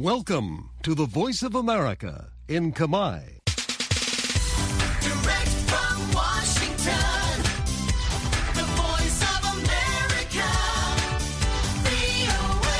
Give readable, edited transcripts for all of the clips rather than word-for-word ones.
Welcome to the Voice of America in Khmer. Direct from Washington, the Voice of America, VOA.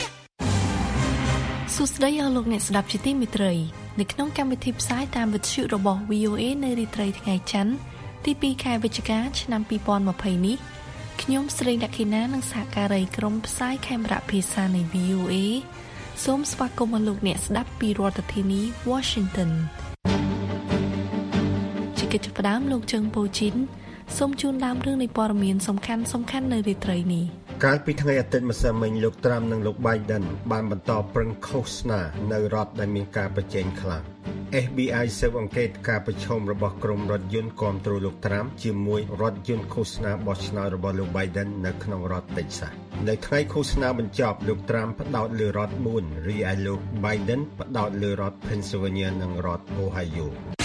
សួស្តីអស់លោកអ្នកស្ដាប់ជាទីមេត្រីនៅក្នុងកម្មវិធីផ្សាយតាមវិទ្យុរបស់ VOA នៅរាត្រីថ្ងៃច័ន្ទទី2ខែវិច្ឆិកាឆ្នាំ2020នេះខ្ញុំស្រីលក្ខិណានិងសហការីក្រុមផ្សាយខេមរៈភាសានៃ VOA សូមស្វាគមន៍លោកអ្នកស្ដាប់ពីរដ្ឋធានី Washington ជាកិច្ចផ្ដើមលោកជើងពូជីនសូមជូនដើមរឿងនៃព័ត៌មានសំខាន់នៅរាត្រីនេះកាលពីថ្ងៃអាទិត្យម្សិលមិញលោកត្រាំនិងលោក Biden បានបន្តប្រឹងឃោសនានៅរដ្ឋដែលមានការប្រជែងខ្លាំង FBI ស៊ើបអង្កេតការប្រជុំរបស់ក្រុមរថយន្តគាំទ្រលោកត្រាំជាមួយរថយន្តឃោសនាបោះឆ្នោតរបស់លោក Biden នៅក្នុងរដ្ឋ Texas នៅថ្ងៃឃោសនាបញ្ចប់លោកត្រាំផ្ដោតលើរដ្ឋ 4 រីឯលោក Biden ផ្ដោតលើរដ្ឋ Pennsylvania និងរដ្ឋ Ohio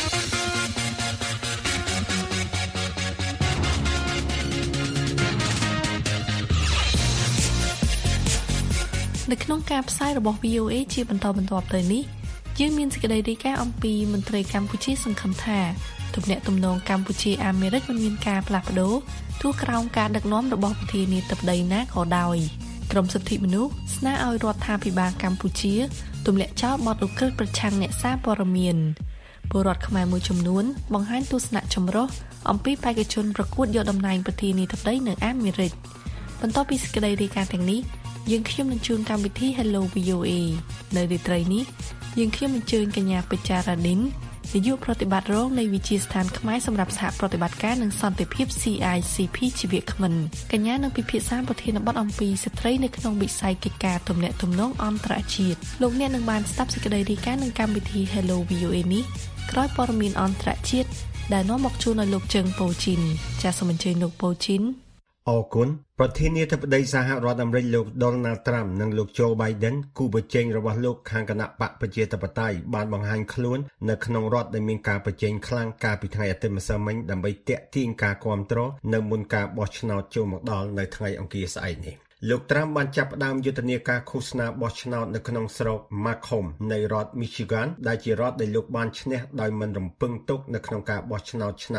នៅក្នុងការផ្សាយរបស់ VOA ជាបន្តបន្ទាប់ទៅនេះយើងមានសេចក្តីរាយការណ៍អំពីមន្ត្រីកម្ពុជាសង្ឃឹមថាទំនាក់ទំនងកម្ពុជាអាមេរិកមិនមានការផ្លាស់ប្ដូរទោះក្រោមការដឹកនាំរបស់ប្រធានាធិបតីណាក៏ដោយក្រមសិទ្ធិមនុស្សស្នើឲ្យរដ្ឋាភិបាលកម្ពុជាទម្លាក់ចោលបទឧក្រិដ្ឋប្រឆាំងអ្នកសារព័ត៌មានពលរដ្ឋខ្មែរមួយចំនួនបង្ហាញទស្សនៈចម្រុះអំពីបេក្ខជនប្រកួតយកតំណែងប្រធានាធិបតីនៅអាមេរិកបន្ទាប់ពីសេចក្តីរាយការណ៍ទាំងនេះយើងខ្ញុំនឹងជួនកម្មវិធី Hello VOA នៅរាត្រីនេះយើងខ្ញុំអញ្ជើញកញ្ញាពេជ្រារ៉ាឌីននាយកប្រតិបត្តិរងនៃវិទ្យាស្ថានខ្មែរសម្រាប់សហប្រតិបត្តិការនិងសន្តិភាព CICP ជាវាគ្មិនកញ្ញានឹងពិភាក្សាប្រធានបទអំពីស្ត្រីនៅក្នុងវិស័យកិច្ចការទំនាក់ទំនងអន្តរជាតិលោកអ្នកនឹងបានស្ដាប់សេចក្តីរាយការណ៍នឹងកម្មវិធី Hello VOA នេះក្រោយព័ត៌មានអន្តរជាតិដែលនាំមកជូនឲ្យលោកជើងប៉ូជីនចាសសូមអញ្ជើញលោកប៉ូជីនអរគុណប្រធានាធិបតីសហរដ្ឋអាមេរិកលោក Donald Trump និងលោក Joe Biden គូប្រជែងរបស់លោកខាងគណៈបកប្រជាធិបតេយ្យបានបង្ហាញខ្លួននៅក្នុងរដ្ឋដែលមានការប្រជែងខ្លាំងកាលពីថ្ងៃអាទិត្យម្សិលមិញដើម្បីទាក់ទាញការគាំទ្រនៅមុនការបោះឆ្នោតចូលមកដល់នៅថ្ងៃអង្គារស្អែកនេះលោក Trump បានចាប់ផ្ដើមយុទ្ធនាការឃោសនាបោះឆ្នោតនៅក្នុងស្រុក Macomb នៃរដ្ឋ Michigan ដែលជារដ្ឋដែលលោកបានឈ្នះដោយមិនរំពឹងទុកនៅក្នុងការបោះឆ្នោតឆ្នាំ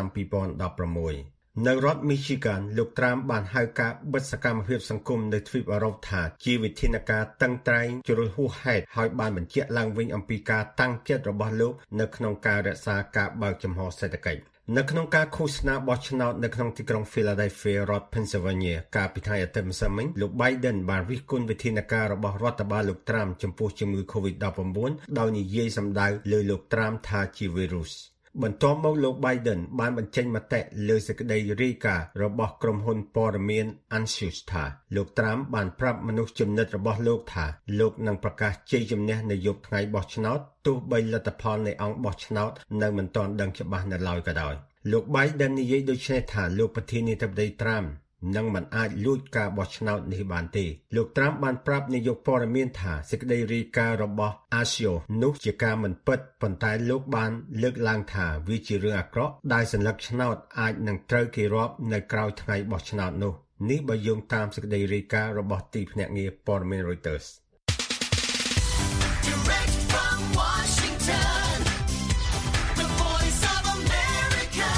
2016នៅរដ្ឋ Michigan លោក Trump បានហៅការបិទសកម្មភាពសង្គមនៅទ្វីបអឺរ៉ុបថាជាវិធានការតឹងតែងជ្រុលហួសហេតុហើយបានបញ្ជាក់ឡើងវិញអំពីការតាំងចិត្តរបស់លោកនៅក្នុងការរក្សាការបើកចំហសេដ្ឋកិច្ចនៅក្នុងការឃោសនាបោះឆ្នោតនៅក្នុងទីក្រុង Philadelphia រដ្ឋ Pennsylvania កាលពីថ្ងៃអាទិត្យម្សិលមិញលោក Biden បានរិះគន់វិធានការរបស់រដ្ឋបាលលោក Trump ចំពោះជំងឺ COVID-19 ដោយនិយាយសម្ដៅលើលោក Trump ថាជាវីរុសបន្ទាប់មកលោក Biden បានបញ្ចេញមតិលើសេចក្តីរាយការណ៍របស់ក្រុមហ៊ុនព័ត៌មាន Axios ថាលោក Trump បានប្រាប់មនុស្សជំនិតរបស់លោកថាលោកនឹងប្រកាសជ័យជំនះនៅយប់ថ្ងៃបោះឆ្នោតទោះបីលទ្ធផលនៃអង្គបោះឆ្នោតនៅមិនទាន់ដឹងច្បាស់នៅឡើយក៏ដោយលោក Biden និយាយដូចនេះថាលោកប្រធានាធិបតី Trumpនឹងមិនអាចលួចការបោះឆ្នោតនេះបានទេលោក Trump បានប្រាប់នាយកព័ត៌មានថាសេចក្តីរាយការណ៍របស់ Axios នោះជាការមិនពិតប៉ុន្តែលោកបានលើកឡើងថាវាជារឿងអាក្រក់ដែលសញ្ញាឆ្នោតអាចនឹងត្រូវគេរាប់នៅក្រោយថ្ងៃបោះឆ្នោតនោះនេះបើយោងតាមសេចក្តីរាយការណ៍របស់ទីភ្នាក់ងារព័ត៌មាន Reuters Direct from Washington, the Voice of America,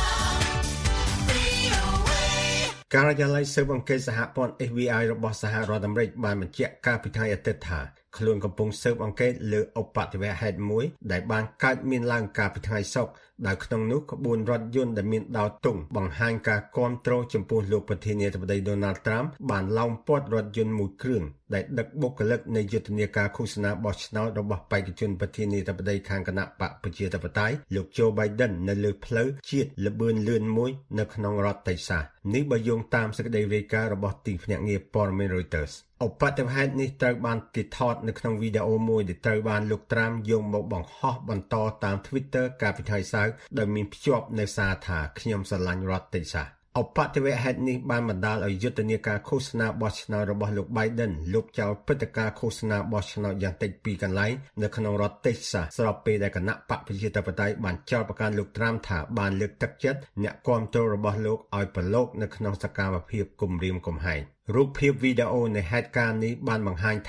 VOA. ការិយាល័យស៊ើបអង្កេតសហព័ន្ធ FBI របស់សហរដ្ឋអាមេរិកបានបញ្ជាក់កាលពីថ្ងៃអាទិត្យថាខ្លួនកំពុងស៊ើបអង្កេតលើឧបទ្ទវហេតុមួយដែលបានកើតមានឡើងកាលពីថ្ងៃសុក្រដោយក្នុងនោះក្បួនរថយន្តដែលមានដោតទង់បង្ហាញការគាំទ្រចំពោះលោកប្រធានាធិបតី Donald Trump បានឡោមព័ទ្ធរថយន្តមួយគ្រឿងដែលដឹកបុគ្គលិកនៃយុទ្ធនាការឃោសនាបោះឆ្នោតរបស់បេក្ខជនប្រធានាធិបតីខាងគណៈបកប្រជាធិបតេយ្យលោក Joe Biden នៅលើផ្លូវជាតិល្បឿនលឿនមួយនៅក្នុងរដ្ឋ Texas នេះបើយោងតាមសេចក្តីរាយការណ៍របស់ទីភ្នាក់ងារព័ត៌មាន Reutersឧបទ្ទវហេតុនេះត្រូវបានគេថតនៅក្នុងវីដេអូមួយដែលត្រូវបានលោក Trump យកមកបង្ហោះបន្តតាម Twitter កាលពីថ្ងៃសៅរ៍ដោយមានភ្ជាប់នៅសារថាខ្ញុំស្រឡាញ់រដ្ឋ Texas ឧបទ្ទវហេតុនេះបានបណ្ដាលឲ្យយុទ្ធនាការឃោសនាបោះឆ្នោតរបស់លោក Biden លុបចោលព្រឹត្តិការណ៍ឃោសនាបោះឆ្នោតយ៉ាងតិច2កន្លែងនៅក្នុងរដ្ឋ Texas ស្របពេលដែលគណៈបកប្រជាធិបតេយ្យបានចោទប្រកាន់លោក Trump ថាបានលើកទឹកចិត្តអ្នកគាំទ្ររបស់លោកឲ្យប្រឡូកនៅក្នុងសកម្មភាពគំរាមកំហែងរូបភាពវីដេអូនៃហេតុការណ៍នេះបានបង្ហាញថា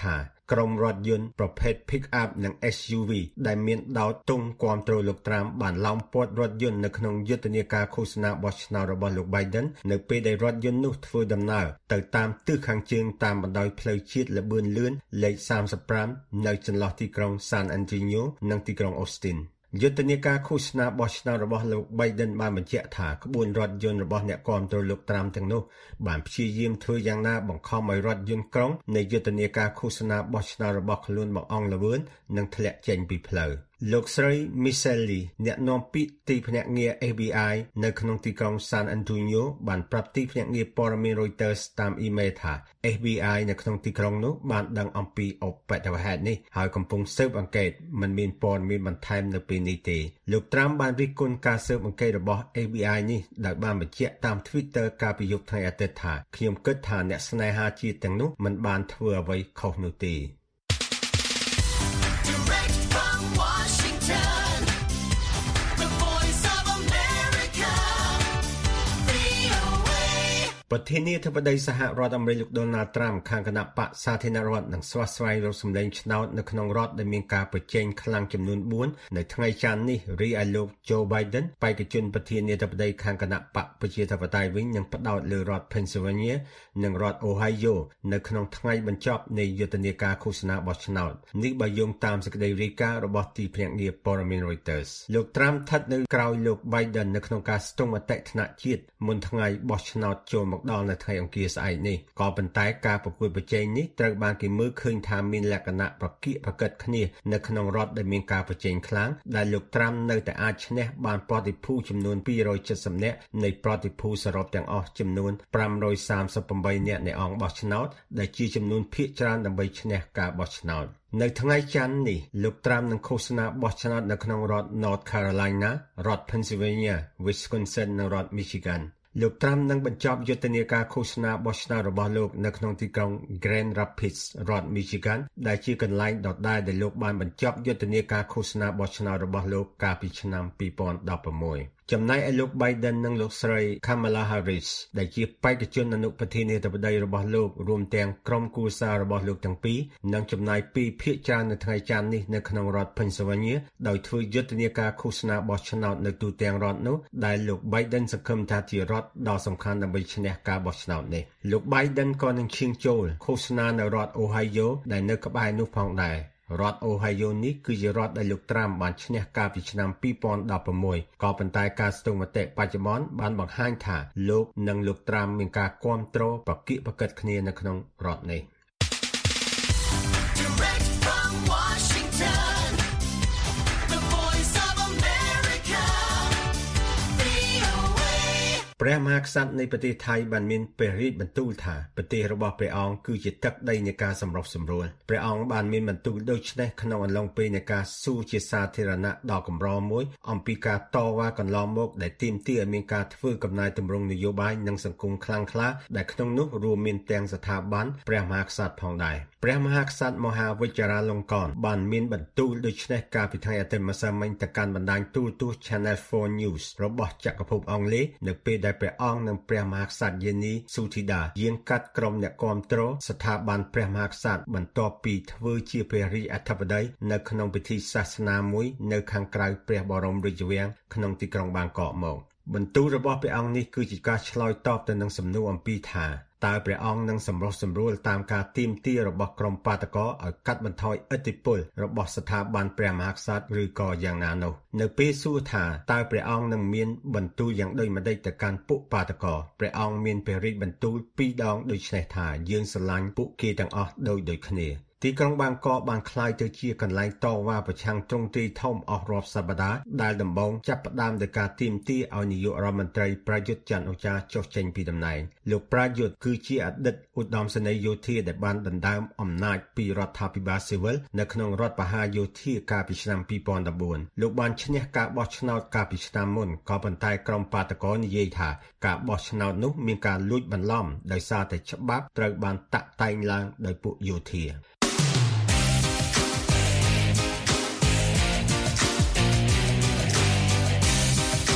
ក្រុមរថយន្តប្រភេទ Pick-up និង SUV ដែលមានដោតទង់គាំទ្រលោកត្រាំបានឡោមព័ទ្ធរថយន្តនៅក្នុងយុទ្ធនាការឃោសនាបោះឆ្នោតរបស់លោក Biden នៅពេលដែលរថយន្តនោះធ្វើដំណើរទៅតាមទិសខាងជើងតាមបណ្ដោយផ្លូវជាតិល្បឿនលឿនលេខ35នៅចន្លោះទីក្រុង San Antonio និងទីក្រុង Austinយុទ្ធនាការឃោសនាបោះឆ្នោតរបស់លោក Biden បានបញ្ជាក់ថាក្បួនរថយន្តរបស់អ្នកគាំទ្រលោកត្រាំទាំងនោះបានព្យាយាមធ្វើយ៉ាងណាបង្ខំឲ្យរថយន្តក្រុងនៃយុទ្ធនាការឃោសនាបោះឆ្នោតរបស់ខ្លួនបង្អង់ល្បឿននិងធ្លាក់ចេញពីផ្លូវលោកស្រី Michelle អ្នកនាំពាក្យទីភ្នាក់ងារ FBI នៅក្នុងទីក្រុង San Antonio បានប្រាប់ទីភ្នាក់ងារព័ត៌មាន Reuters តាមអ៊ីមែលថា FBI នៅក្នុងទីក្រុងនោះបានដឹងអំពីឧបទ្ទវហេតុនេះហើយកំពុងស៊ើបអង្កេតមិនមានព័ត៌មានបន្ថែមនៅពេលនេះទេលោក Trump បានរិះគន់ការស៊ើបអង្កេតរបស់ FBI នេះដោយបានបញ្ជាក់តាម Twitter កាលពីយប់ថ្ងៃអាទិត្យថាខ្ញុំគិតថាអ្នកស្នេហាជាតិទាំងនោះមិនបានធ្វើអ្វីខុសនោះទេប្រធានាធិបតីសហរដ្ឋអាមេរិកលោក Donald Trump ខាងគណៈបក្សសាធារណរដ្ឋនឹងស្វាស្វែងរកសម្លេងឆ្នោតនៅក្នុងរដ្ឋដែលមានការប្រជែងខ្លាំងចំនួន4នៅថ្ងៃច័ន្ទនេះរីឯលោក Joe Biden បេក្ខជនប្រធានាធិបតីខាងគណៈបក្សប្រជាធិបតេយ្យវិញនឹងផ្ដោតលើរដ្ឋ Pennsylvania និងរដ្ឋ Ohio នៅក្នុងថ្ងៃបញ្ចប់នៃយុទ្ធនាការឃោសនាបោះឆ្នោតនេះបើយោងតាមសេចក្តីរាយការណ៍របស់ទីភ្នាក់ងារព័ត៌មាន Reuters លោក Trump ស្ថិតនៅក្រោយលោក Biden នៅក្នុងការស្ទង់មតិថ្នាក់ជាតិមុនថ្ងៃបោះឆ្នោតចូលមកដល់នៅថ្ងៃអង្គារស្អែកនេះក៏ប៉ុន្តែការប្រកួតប្រជែងនេះត្រូវបានគេមើលឃើញថាមានលក្ខណៈប្រកៀកប្រកិតគ្នានៅក្នុងរដ្ឋដែលមានការប្រជែងខ្លាំងដែលលោកត្រាំនៅតែអាចឈ្នះបានប្រតិភូចំនួន270នាក់នៃប្រតិភូសរុបទាំងអស់ចំនួន538នាក់នៃអង្គបោះឆ្នោតដែលជាចំនួនភាគច្រើនដើម្បីឈ្នះការបោះឆ្នោតនៅថ្ងៃច័ន្ទនេះលោកត្រាំនឹងឃោសនាបោះឆ្នោតនៅក្នុងរដ្ឋ North Carolina រដ្ឋ Pennsylvania, Wisconsin និងរដ្ឋ Michiganលោកត្រាំនឹងបញ្ចប់យុទ្ធនាការឃោសនាបោះឆ្នោតរបស់លោកនៅក្នុងទីក្រុង Grand Rapids រដ្ឋ Michigan ដែលជាកន្លែងដដែលដែលលោកបានបញ្ចប់យុទ្ធនាការឃោសនាបោះឆ្នោតរបស់លោកកាលពីឆ្នាំ2016ចំណែកឯលោក Biden និងលោកស្រី Kamala Harris ដែលជាបេក្ខជនអនុប្រធានាធិបតីរបស់លោករួមទាំងក្រុមគ្រួសាររបស់លោកទាំងពីរនឹងចំណាយពេលភាគច្រើននៅថ្ងៃច័ន្ទនេះនៅក្នុងរដ្ឋ Pennsylvania ដោយធ្វើយុទ្ធនាការឃោសនាបោះឆ្នោតនៅទូទាំងរដ្ឋនោះដែលលោក Biden សង្ឃឹមថាជារដ្ឋដ៏សំខាន់ដើម្បីឈ្នះការបោះឆ្នោតនេះលោក Biden ក៏នឹងឈានចូលឃោសនានៅរដ្ឋ Ohio ដែលនៅក្បែរនោះផងដែររដ្ឋ Ohio នេះគឺជារដ្ឋដែលលោកត្រាំបានឈ្នះកាលពីឆ្នាំ2016ក៏ប៉ុន្តែការស្ទង់មតិបច្ចុប្បន្នបានបង្ហាញថាលោកនិងលោកត្រាំមានការគាំទ្រប្រកៀកប្រកិតគ្នានៅក្នុងរដ្ឋនេះព្រះមហាក្សត្រនៃប្រទេសថៃបានមានព្រះរាជបន្ទូលថាប្រទេសរបស់ព្រះអង្គគឺជាទឹកដីនៃការសម្រុះសម្រួលព្រះអង្គបានមានបន្ទូលដូចនេះក្នុងអំឡុងពេលនៃការសួរជាសាធារណៈដ៏កម្រមួយអំពីការតវ៉ាកន្លងមកដែលទាមទារឲ្យមានការធ្វើកំណែទម្រង់នយោបាយនិងសង្គមខ្លាំងក្លាដែលក្នុងនោះរួមមានទាំងស្ថាប័នព្រះមហាក្សត្រផងដែរព្រះមហាក្សត្រមហាវិជ្ជរាលង្កនបានមានបន្ទូលដូចនេះកាលពីថ្ងៃអាទិត្យម្សិលមិញទៅកាន់បណ្ដាញទូរទស្សន៍ Channel 4 News របស់ចក្រភពអង់គ្លេសនៅពេលដែលព្រះអង្គនិងព្រះមហាក្សត្រយានីស៊ូធីដាយាងកាត់ក្រុមអ្នកគាំទ្រស្ថាប័នព្រះមហាក្សត្របន្ទាប់ពីធ្វើជាព្រះរាជអធិបតីនៅក្នុងពិធីសាសនាមួយនៅខាងក្រៅព្រះបរមរាជវាំងក្នុងទីក្រុងបាងកកមកបន្ទូលរបស់ព្រះអង្គនេះគឺជាការឆ្លើយតបទៅនឹងសំណួរអំពីថាតើព្រះអង្គនឹងសម្រុះសម្រួលតាមការទាមទាររបស់ក្រុមបាតកោឲ្យកាត់បន្ថយឥទ្ធិពលរបស់ស្ថាប័នព្រះមហាក្សត្រឬក៏យ៉ាងណានោះនៅពេលសួរថាតើព្រះអង្គនឹងមានបន្ទូលយ៉ាងដូចម្តេចទៅកាន់ពួកបាតកោព្រះអង្គមានព្រះរាជបន្ទូល2ដងដូចនេះថាយើងស្រឡាញ់ពួកគេទាំងអស់ដូចគ្នាទីក្រុងបាងកកបានក្លាយទៅជាកន្លែងតវ៉ាប្រឆាំងទ្រង់ទ្រាយធំអស់រាប់សប្តាហ៍ដែលដំបូងចាប់ផ្ដើមដោយការទាមទារឲ្យនាយករដ្ឋមន្ត្រីប្រយុទ្ធច័ន្ទអូចាចុះចេញពីតំណែងលោកប្រយុទ្ធគឺជាអតីតឧត្តមសេនីយ៍យោធាដែលបានដណ្ដើមអំណាចពីរដ្ឋាភិបាលស៊ីវិលនៅក្នុងរដ្ឋបហាយោធាកាលពីឆ្នាំ2014លោកបានឈ្នះការបោះឆ្នោតកាលពីឆ្នាំមុនក៏ប៉ុន្តែក្រុមបាតកោនិយាយថាការបោះឆ្នោតនោះមានការលួចបន្លំដោយសារតែច្បាប់ត្រូវបានតាក់តែងឡើងដោយពួកយោធា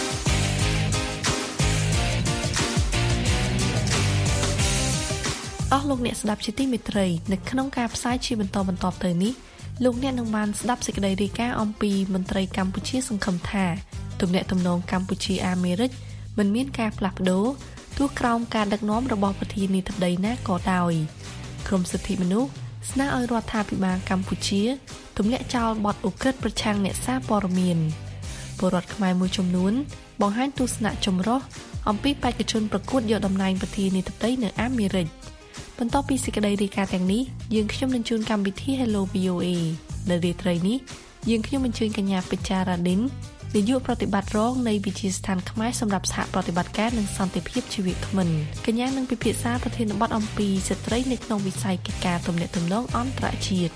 អអស់លោកអ្នកស្ដាប់ជាទីមេត្រីនៅក្នុងការផ្សាយជាបន្តទៅនេះលោកអ្នកនឹងបានស្ដាប់សេចក្តីរាយការណ៍អំពីមន្ត្រីកម្ពុជាសង្ឃឹមថាទំនាក់ទំនងកម្ពុជាអាមេរិកមិនមានការផ្លាស់ប្ដូរទោះក្រោមការដឹកនាំរបស់ប្រធានាធិបតីណាក៏ដោយក្រមសិទ្ធិមនុស្សស្នើឲ្យរដ្ឋាភិបាលកម្ពុជាទម្លាក់ចោលបទឧក្រិដ្ឋប្រឆាំងអ្នកសារព័ត៌មានពលរដ្ឋខ្មែរមួយចំនួនបង្ហាញទស្សនៈចម្រុះអំពីបេក្ខជនប្រកួតយកតំណែងប្រធានាធិបតីនៅអាមេរិកបន្ទាប់ពីសេចក្តីរាយការណ៍ទាំងនេះយើងខ្ញុំនឹងជូនកម្មវិធី Hello VOA នៅរាត្រីនេះយើងខ្ញុំអញ្ជើញកញ្ញាពេជ្ររ៉ាឌិននាយកប្រតិបត្តិរងនៃវិទ្យាស្ថានខ្មែរសម្រាប់សហប្រតិបត្តិការនិងសន្តិភាពជីវៈថ្មិនកញ្ញានឹងពិភាក្សាប្រធានបទអំពីស្ត្រីនៅក្នុងវិស័យកិច្ចការទំនាក់ទំនងអន្តរជាតិ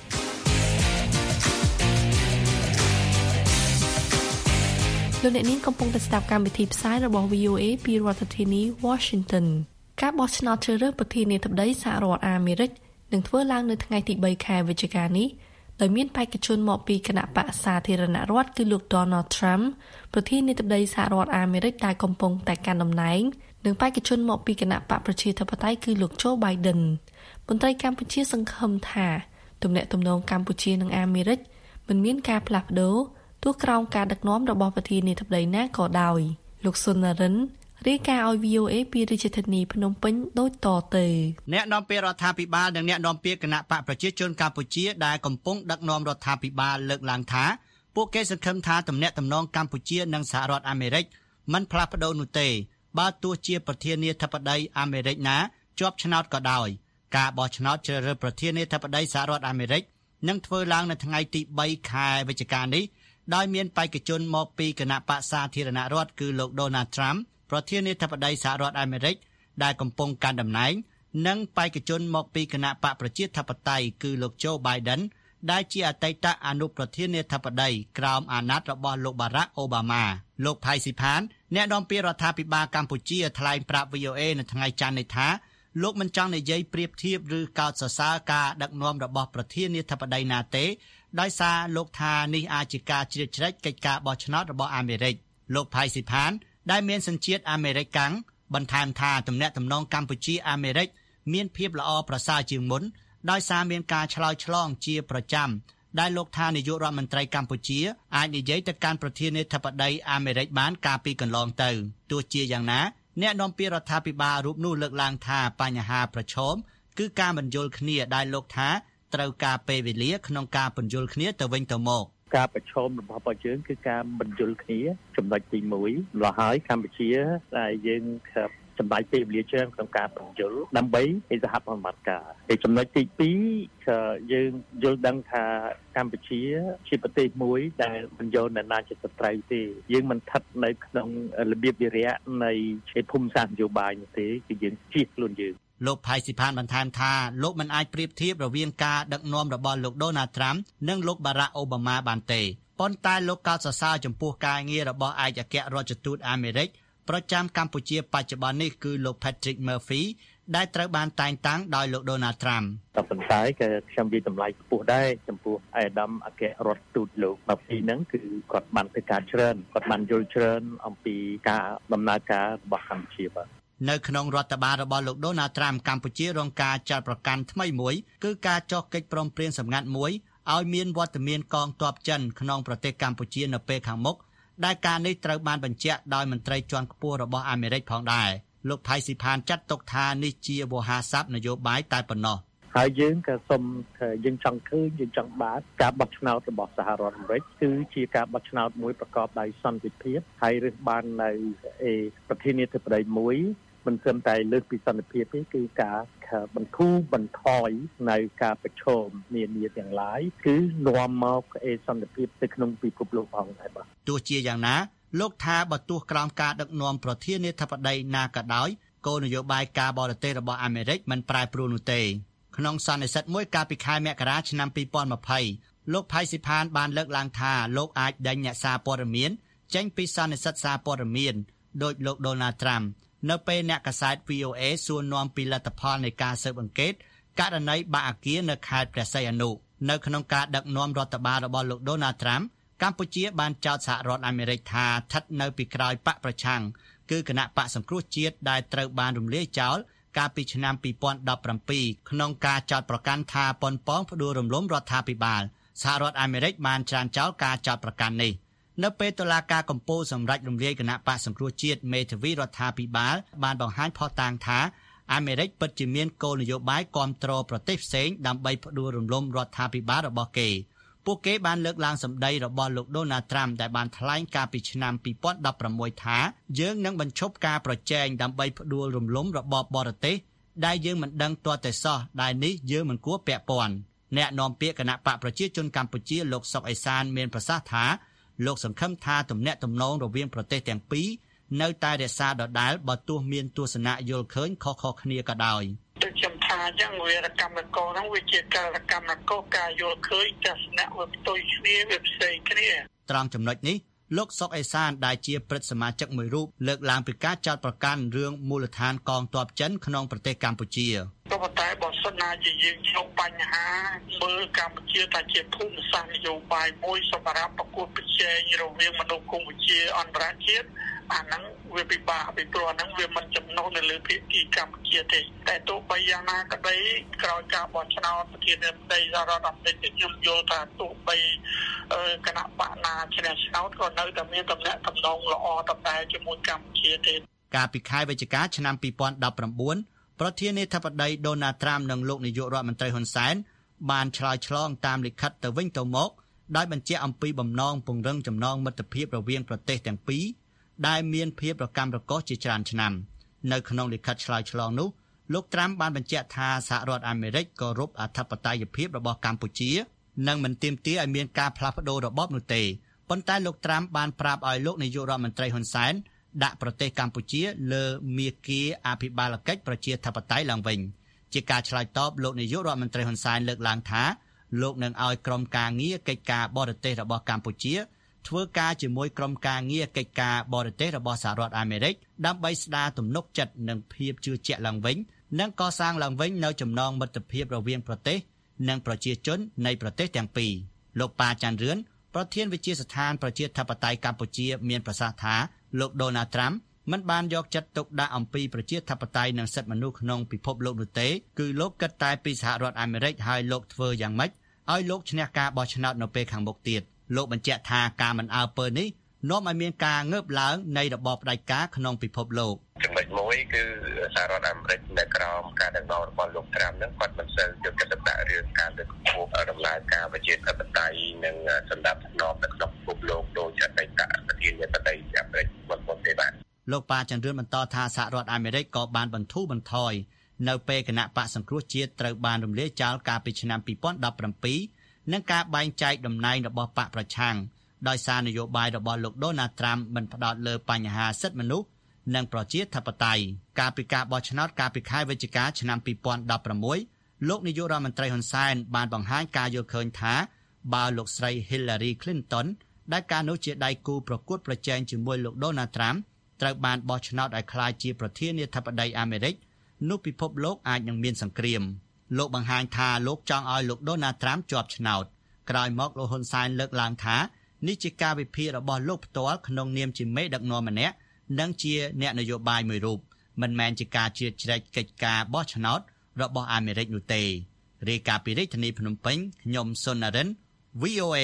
លោកអ្នកនាងកំពុងតែស្ដាប់កម្មវិធីផ្សាយរបស់ VOA ពីរដ្ឋធានី Washington ការបោះឆ្នោតជ្រើសរើសប្រធានាធិបតីសហរដ្ឋអាមេរិកនឹងធ្វើឡើងនៅថ្ងៃទី3ខែវិច្ឆិកានេះដោយមានបេក្ខជនមកពីគណៈបក្សសាធារណរដ្ឋគឺលោក Donald Trump ប្រធានាធិបតីសហរដ្ឋអាមេរិកដែលកំពុងតែកាន់តំណែងនិងបេក្ខជនមកពីគណៈបកប្រជាធិបតេយ្យគឺលោក Joe Biden មន្ត្រីកម្ពុជាសង្ឃឹមថាទំនាក់ទំនងកម្ពុជានិងអាមេរិកមិនមានការផ្លាស់ប្ដូរទោះក្រោមការដឹកនាំរបស់ប្រធានាធិបតីណាក៏ដោយលោកសុននរិនរាយការណ៍ឲ្យ VOA ពីរាជធានីភ្នំពេញដូចតទៅអ្នកនាំពាក្យរដ្ឋាភិបាលនិងអ្នកនាំពាក្យគណៈបកប្រជាជនកម្ពុជាដែលកំពុងដឹកនាំរដ្ឋាភិបាលលើកឡើងថាពួកគេសង្ឃឹមថាទំនាក់ទំនងកម្ពុជានិងសហរដ្ឋអាមេរិកមិនផ្លាស់ប្ដូរនោះទេបើទោះជាប្រធានាធិបតីអាមេរិកណាជាប់ឆ្នោតក៏ដោយការបោះឆ្នោតជ្រើសរើសប្រធានាធិបតីសហរដ្ឋអាមេរិកនឹងធ្វើឡើងនៅថ្ងៃទី3ខែវិច្ឆិកានេះដោយមានបេក្ខជនមកពីគណៈបក្សសាធារណរដ្ឋគឺលោក Donald Trump ប្រធានាធិបតីសហរដ្ឋអាមេរិកដែលកំពុងកាន់តំណែងនិងបេក្ខជនមកពីគណៈបកប្រជាធិបតេយ្យគឺលោក Joe Biden ដែលជាអតីតអនុប្រធានាធិបតីក្រោមអាណត្តិរបស់លោក Barack Obama លោកផៃស៊ីផានអ្នកនាំពាក្យរដ្ឋាភិបាលកម្ពុជាថ្លែងប្រាប់ VOA នៅថ្ងៃច័ន្ទនេះថាលោកមិនចង់និយាយប្រៀបធៀបឬកោតសរសើរការដឹកនាំរបស់ប្រធានាធិបតីណាទេដោយសារលោកថានេះអាចជាការជ្រៀតជ្រែកកិច្ចការបោះឆ្នោតរបស់អាមេរិកលោកផៃស៊ីផានដែលមានសញ្ជាតិអាមេរិកកាំងបន្ថែមថាទំនាក់ទំនងកម្ពុជាអាមេរិកមានភាពល្អប្រសើរជាងមុនដោយសារមានការឆ្លើយឆ្លងជាប្រចាំដែលលោកថានាយករដ្ឋមន្ត្រីកម្ពុជាអាចនិយាយទៅកាន់ប្រធានាធិបតីអាមេរិកបានកាលពីកន្លងទៅទោះជាយ៉ាងណាអ្នកនាំពាក្យរដ្ឋាភិបាលរូបនោះលើកឡើងថាបញ្ហាប្រឈមគឺការមិនយល់គ្នាដែលលោកថាត្រូវការពេលវេលាក្នុងការពន្យល់គ្នាទៅវិញទៅមកការប្រឈមរបស់ប្រជាជនគឺការបញ្យល់គ្នាចំណុចទី1ម្ល៉េះហើយកម្ពុជាដែលយើងចំណាយពេលវេលាច្រើនក្នុងការបញ្យល់ដើម្បីឲ្យសហប្រតិបត្តិការហើយចំណុចទី2គឺយើងយល់ដឹងថាកម្ពុជាជាប្រទេសមួយដែលបញ្យល់នរណាជាសត្រូវទេយើងមិនស្ថិតនៅក្នុងរបៀបវិរៈនៃភូមិសាស្ត្រនយោបាយនោះទេគឺយើងជៀសខ្លួនយើងលោកផៃស៊ីផានបន្ថែមថាលោកមិនអាចប្រៀបធៀបរវាងការដឹកនាំរបស់លោក Donald Trump និងលោក Barack Obama បានទេប៉ុន្តែលោកកោតសរសើរចំពោះការងាររបស់ឯកអគ្គរដ្ឋទូតអាមេរិកប្រចាំកម្ពុជាបច្ចុប្បន្ននេះគឺលោក Patrick Murphy ដែលត្រូវបានតែងតាំងដោយលោក Donald Trump តែប៉ុន្តែក៏ខ្ញុំវាតម្លៃខ្ពស់ដែរចំពោះឯកឧត្តមអគ្គរដ្ឋទូតលោក Murphy ហ្នឹងគឺគាត់បានធ្វើការច្រើនគាត់បានយល់ច្រើនអំពីការដំណើរការរបស់កម្ពុជាបាទនៅក្នុងរដ្ឋបាលរបស់លោក Donald Trump កម្ពុជារងការចោទប្រកាន់ថ្មីមួយគឺការចុះកិច្ចព្រមព្រៀងសម្ងាត់មួយឲ្យមានវត្តមានកងទ័ពចិនក្នុងប្រទេសកម្ពុជានៅពេលខាងមុខដែលការនេះត្រូវបានបញ្ជាក់ដោយមន្ត្រីជាន់ខ្ពស់របស់អាមេរិកផងដែរលោកផៃស៊ីផានចាត់ទុកថានេះជាវោហារស័ព្ទនយោបាយតែប៉ុណ្ណោះហើយយើងក៏សូមយើងចង់ឃើញយើងចង់បានការបោះឆ្នោតរបស់សហរដ្ឋអាមេរិកគឺជាការបោះឆ្នោតមួយប្រកបដោយសន្តិភាពហើយរើសបាននៅប្រធានាធិបតីមួយមិនត្រឹមតែលើកពីសន្តិភាពទេគឺការបន្ធូរបន្ថយនៅការប្រឈមនានាទាំងឡាយគឺនាំមកសន្តិភាពទៅក្នុងពិភពលោកផងដែរបាទទោះជាយ៉ាងណាលោកថាបើទោះក្រោមការដឹកនាំប្រធានាធិបតីណាក៏ដោយគោលនយោបាយការបរទេសរបស់អាមេរិកមិនប្រែប្រួលនោះទេក្នុងសន្និសីទមួយកាលពីខែមករាឆ្នាំ2020លោកផៃស៊ីផានបានលើកឡើងថាលោកអាចដេញអ្នកសារព័ត៌មានចេញពីសន្និសីទសារព័ត៌មានដោយលោក Donald Trump នៅពេលអ្នកកាសែត VOA សួរនាំពីលទ្ធផលនៃការស៊ើបអង្កេតករណីបាក់អគារនៅខេត្តព្រះសីហនុនៅក្នុងការដឹកនាំរដ្ឋបាលរបស់លោក Donald Trump កម្ពុជាបានចោទសហរដ្ឋអាមេរិកថាស្ថិតនៅពីក្រោយបកប្រឆាំងគឺគណៈបកសង្គ្រោះជាតិដែលត្រូវបានរំលាយចោលកាលពីឆ្នាំ2017ក្នុងការចោទប្រកាន់ថាប៉ុនប៉ងផ្ដួលរំលំរដ្ឋាភិបាលសហរដ្ឋអាមេរិកបានច្រានចោលការចោទប្រកាន់នេះនៅពេលតុលាការកំពូលសម្រេចរំលាយគណៈបកសង្គ្រោះជាតិមេធាវីរដ្ឋាភិបាលបានបង្ហាញផុសតាងថាអាមេរិកពិតជាមានគោលនយោបាយគាំទ្រប្រទេសផ្សេងដើម្បីផ្ដួលរំលំរដ្ឋាភិបាលរបស់គេពួកគេបានលើកឡើងសម្ដីរបស់លោក Donald Trump ដែលបានថ្លែងកាលពីឆ្នាំ2016ថាយើងនឹងបញ្ឈប់ការប្រជែងដើម្បីផ្ដួលរំលំរបបបរទេសដែលយើងមិនដឹងទាល់តែសោះដែលនេះយើងមិនគួរពាក់ព័ន្ធអ្នកនាំពាក្យគណៈបកប្រជាជនកម្ពុជាលោកសុកអេសានមានប្រសាសន៍ថាលោកសង្ឃឹមថាទំនាក់ទំនងរវាងប្រទេសទាំងពីរនៅតែរក្សាដដែលបើទោះមានទស្សនៈយល់ឃើញខុសៗគ្នាក៏ដោយដូចខ្ញុំថាអញ្ចឹងវារកម្មករហ្នឹងវាជាការរកម្មករការយល់ឃើញទស្សនៈវាផ្ទុយគ្នាវាផ្សេងគ្នាត្រង់ចំណុចនេះលោកសុកអេសានដែលជាព្រឹទ្ធសមាជិកមួយរូបលើកឡើងពីការចោទប្រកាន់រឿងមូលដ្ឋានកងទ័ពចិនក្នុងប្រទេសកម្ពុជាក៏ប៉ុន្តែបើសិនណាជាយើងយកបញ្ហាមើលកម្ពុជាថាជាភូមិសាស្ត្រនយោបាយមួយសម្រាប់ប្រកួតប្រជែងរវាងមនុស្សកម្ពុជាអន្តរជាតិអាហ្នឹងវាពិបាកពីព្រោះអាហ្នឹងវាមិនចំណុះនៅលើភាគីកម្ពុជាទេតែទោះបីយ៉ាងណាក្តីក្រោយការបោះឆ្នោតប្រធានាធិបតីសហរដ្ឋអាមេរិកខ្ញុំយល់ថាទោះបីគណៈបកណាឈ្នះឆ្នោតក៏នៅតែមានតំណែងតំណងល្អតតែជាមួយកម្ពុជាទេកាលពីខែវិច្ឆិកាឆ្នាំ2019ប្រធានាធិបតី Donald Trump និងលោកនាយករដ្ឋមន្ត្រីហ៊ុនសែនបានឆ្លើយឆ្លងតាមលិខិតទៅវិញទៅមកដោយបញ្ជាក់អំពីបំណងពង្រឹងចំណងមិត្តភាពរវាងប្រទេសទាំងពីរដែលមានភាពរកាំរកូសជាច្រើនឆ្នាំនៅក្នុងលិខិតឆ្លើយឆ្លងនោះលោកត្រាំបានបញ្ជាក់ថាសហរដ្ឋអាមេរិកគោរពអធិបតេយ្យភាពរបស់កម្ពុជានិងមិនទាមទារឲ្យមានការផ្លាស់ប្តូររបបនោះទេប៉ុន្តែលោកត្រាំបានប្រាប់ឲ្យលោកនាយករដ្ឋមន្ត្រីហ៊ុនសែនដាក់ប្រទេសកម្ពុជាលើមាគ៌ាអភិបាលកិច្ចប្រជាធិបតេយ្យឡើងវិញជាការឆ្លើយតបលោកនាយករដ្ឋមន្ត្រីហ៊ុនសែនលើកឡើងថាលោកនឹងឲ្យក្រុមការងារកិច្ចការបរទេសរបស់កម្ពុជាធ្វើការជាមួយក្រុមការងារកិច្ចការបរទេសរបស់សហរដ្ឋអាមេរិកដើម្បីស្ដារទំនុកចិត្តនិងភាពជឿជាក់ឡើងវិញនិងកសាងឡើងវិញនូវចំណងមិត្តភាពរវាងប្រទេសនិងប្រជាជននៃប្រទេសទាំងពីរលោកប៉ាច័ន្ទរឿនប្រធានវិទ្យាស្ថានប្រជាធិបតេយ្យកម្ពុជាមានប្រសាសន៍ថាលោក Donald Trump មិនបានយកចិត្តទុកដាក់អំពីប្រជាធិបតេយ្យនិងសិទ្ធិមនុស្សក្នុងពិភពលោកនោះទេគឺលោកគិតតែពីសហរដ្ឋអាមេរិកហើយលោកធ្វើយ៉ាងម៉េចឲ្យលោកឈ្នះការបោះឆ្នោតនៅពេលខាងមុខទៀតលោកបញ្ជាក់ថាការមិនអើពើនេះនាំឲ្យមានការងើបឡើងនៃរបបផ្ដាច់ការក្នុងពិភពលោកចំណុចមួយគឺសហរដ្ឋអាមេរិកនៅក្រោមការដឹកនាំរបស់លោកត្រាំនឹងគាត់មិនសូវយកចិត្តទុកដាក់រឿងការលើកកម្ពស់ដំណើរការប្រជាធិបតេយ្យនិងសន្តិភាពនៅក្នុងពិភពលោកដោយអតីតប្រធានាធិបតីអាមេរិកមុនទេបាទលោកប៉ាច័ន្ទរឿនបន្តថាសហរដ្ឋអាមេរិកក៏បានបន្ធូរបន្ថយនៅពេលគណៈបកសង្គ្រោះជាតិត្រូវបានរំលាយចោលកាលពីឆ្នាំ2017និងការបែងចែកតំណែងរបស់បកប្រឆាំងដោយសារនយោបាយរបស់លោក Donald Trump មិនផ្ដោតលើបញ្ហាសិទ្ធិមនុស្សនិងប្រជាធិបតេយ្យកាលពីការបោះឆ្នោតកាលពីខែវិច្ឆិកាឆ្នាំ2016លោកនាយករដ្ឋមន្ត្រីហ៊ុនសែនបានបង្ហាញការយល់ឃើញថាបើលោកស្រី Hillary Clinton ដែលកាលនោះជាដៃគូប្រកួតប្រជែងជាមួយលោក Donald Trump ត្រូវបានបោះឆ្នោតឲ្យក្លាយជាប្រធានាធិបតីអាមេរិកនោះពិភពលោកអាចនឹងមានសង្គ្រាមលោកបង្ហាញថាលោកចង់ឲ្យលោក Donald Trump ជាប់ឆ្នោតក្រោយមកលោកហ៊ុនសែនលើកឡើងថានេះជាការវិភាគរបស់លោកផ្ទាល់ក្នុងនាមជាមេដឹកនាំម្នាក់និងជាអ្នកនយោបាយមួយរូបមិនមែនជាការជ្រៀតជ្រែកកិច្ចការបោះឆ្នោតរបស់អាមេរិកនោះទេរាយការណ៍ពីរាជធានីភ្នំពេញខ្ញុំសុននរិន VOA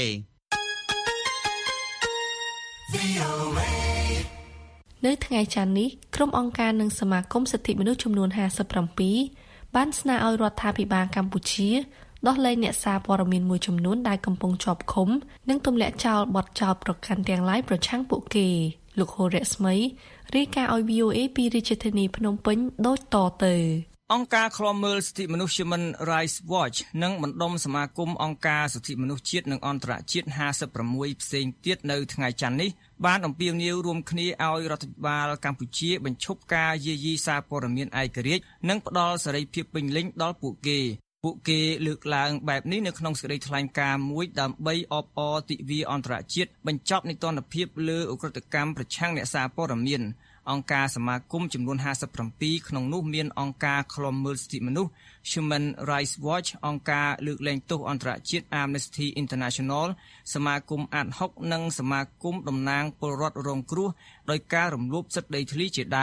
នៅថ្ងៃច័ន្ទនេះក្រុមអង្គការនិងសមាគមសិទ្ធិមនុស្សចំនួន57បានស្នើឲ្យរដ្ឋាភិបាលកម្ពុជាដោះលែងអ្នកសារព័ត៌មានមួយចំនួនដែលកំពុងជាប់ឃុំនិងទម្លាក់ចោលបទចោទប្រកាន់ទាំងឡាយប្រឆាំងពួកគេលោកហូរ៉េស្មីរាយការណ៍ឲ្យ VOA ពីរាជធានីភ្នំពេញដូចតទៅអង្គការឃ្លាំមើលសិទ្ធិមនុស្ស Human Rights Watch និងបណ្ដុំសមាគមអង្គការសិទ្ធិមនុស្សជាតិនិងអន្តរជាតិ56ផ្សេងទៀតនៅថ្ងៃច័ន្ទនេះបានអំពាវនាវរួមគ្នាឲ្យរដ្ឋាភិបាលកម្ពុជាបញ្ឈប់ការយាយីសារព័ត៌មានឯករាជ្យនិងផ្ដល់សេរីភាពពេញលេញដល់ពួកគេលើកឡើងបែបនេះនៅក្នុងសេចក្តីថ្លែងការណ៍មួយដើម្បីអបអរទិវាអន្តរជាតិបញ្ចប់នីតិរដ្ឋភាពលើឧក្រិដ្ឋកម្មប្រឆាំងអ្នកសារព័ត៌មានអង្គការសមាគមចំនួន57ក្នុងនោះមានអង្គការឃ្លាំមើលសិទ្ធិមនុស្ស Human Rights Watch អង្គការលើកលែងទោសអន្តរជាតិ Amnesty International សមាគមអាត60និងសមាគមតំណាងពលរដ្ឋរងគ្រោះដោយការរំលោភសិទ្ធិដីធ្លីជាដើម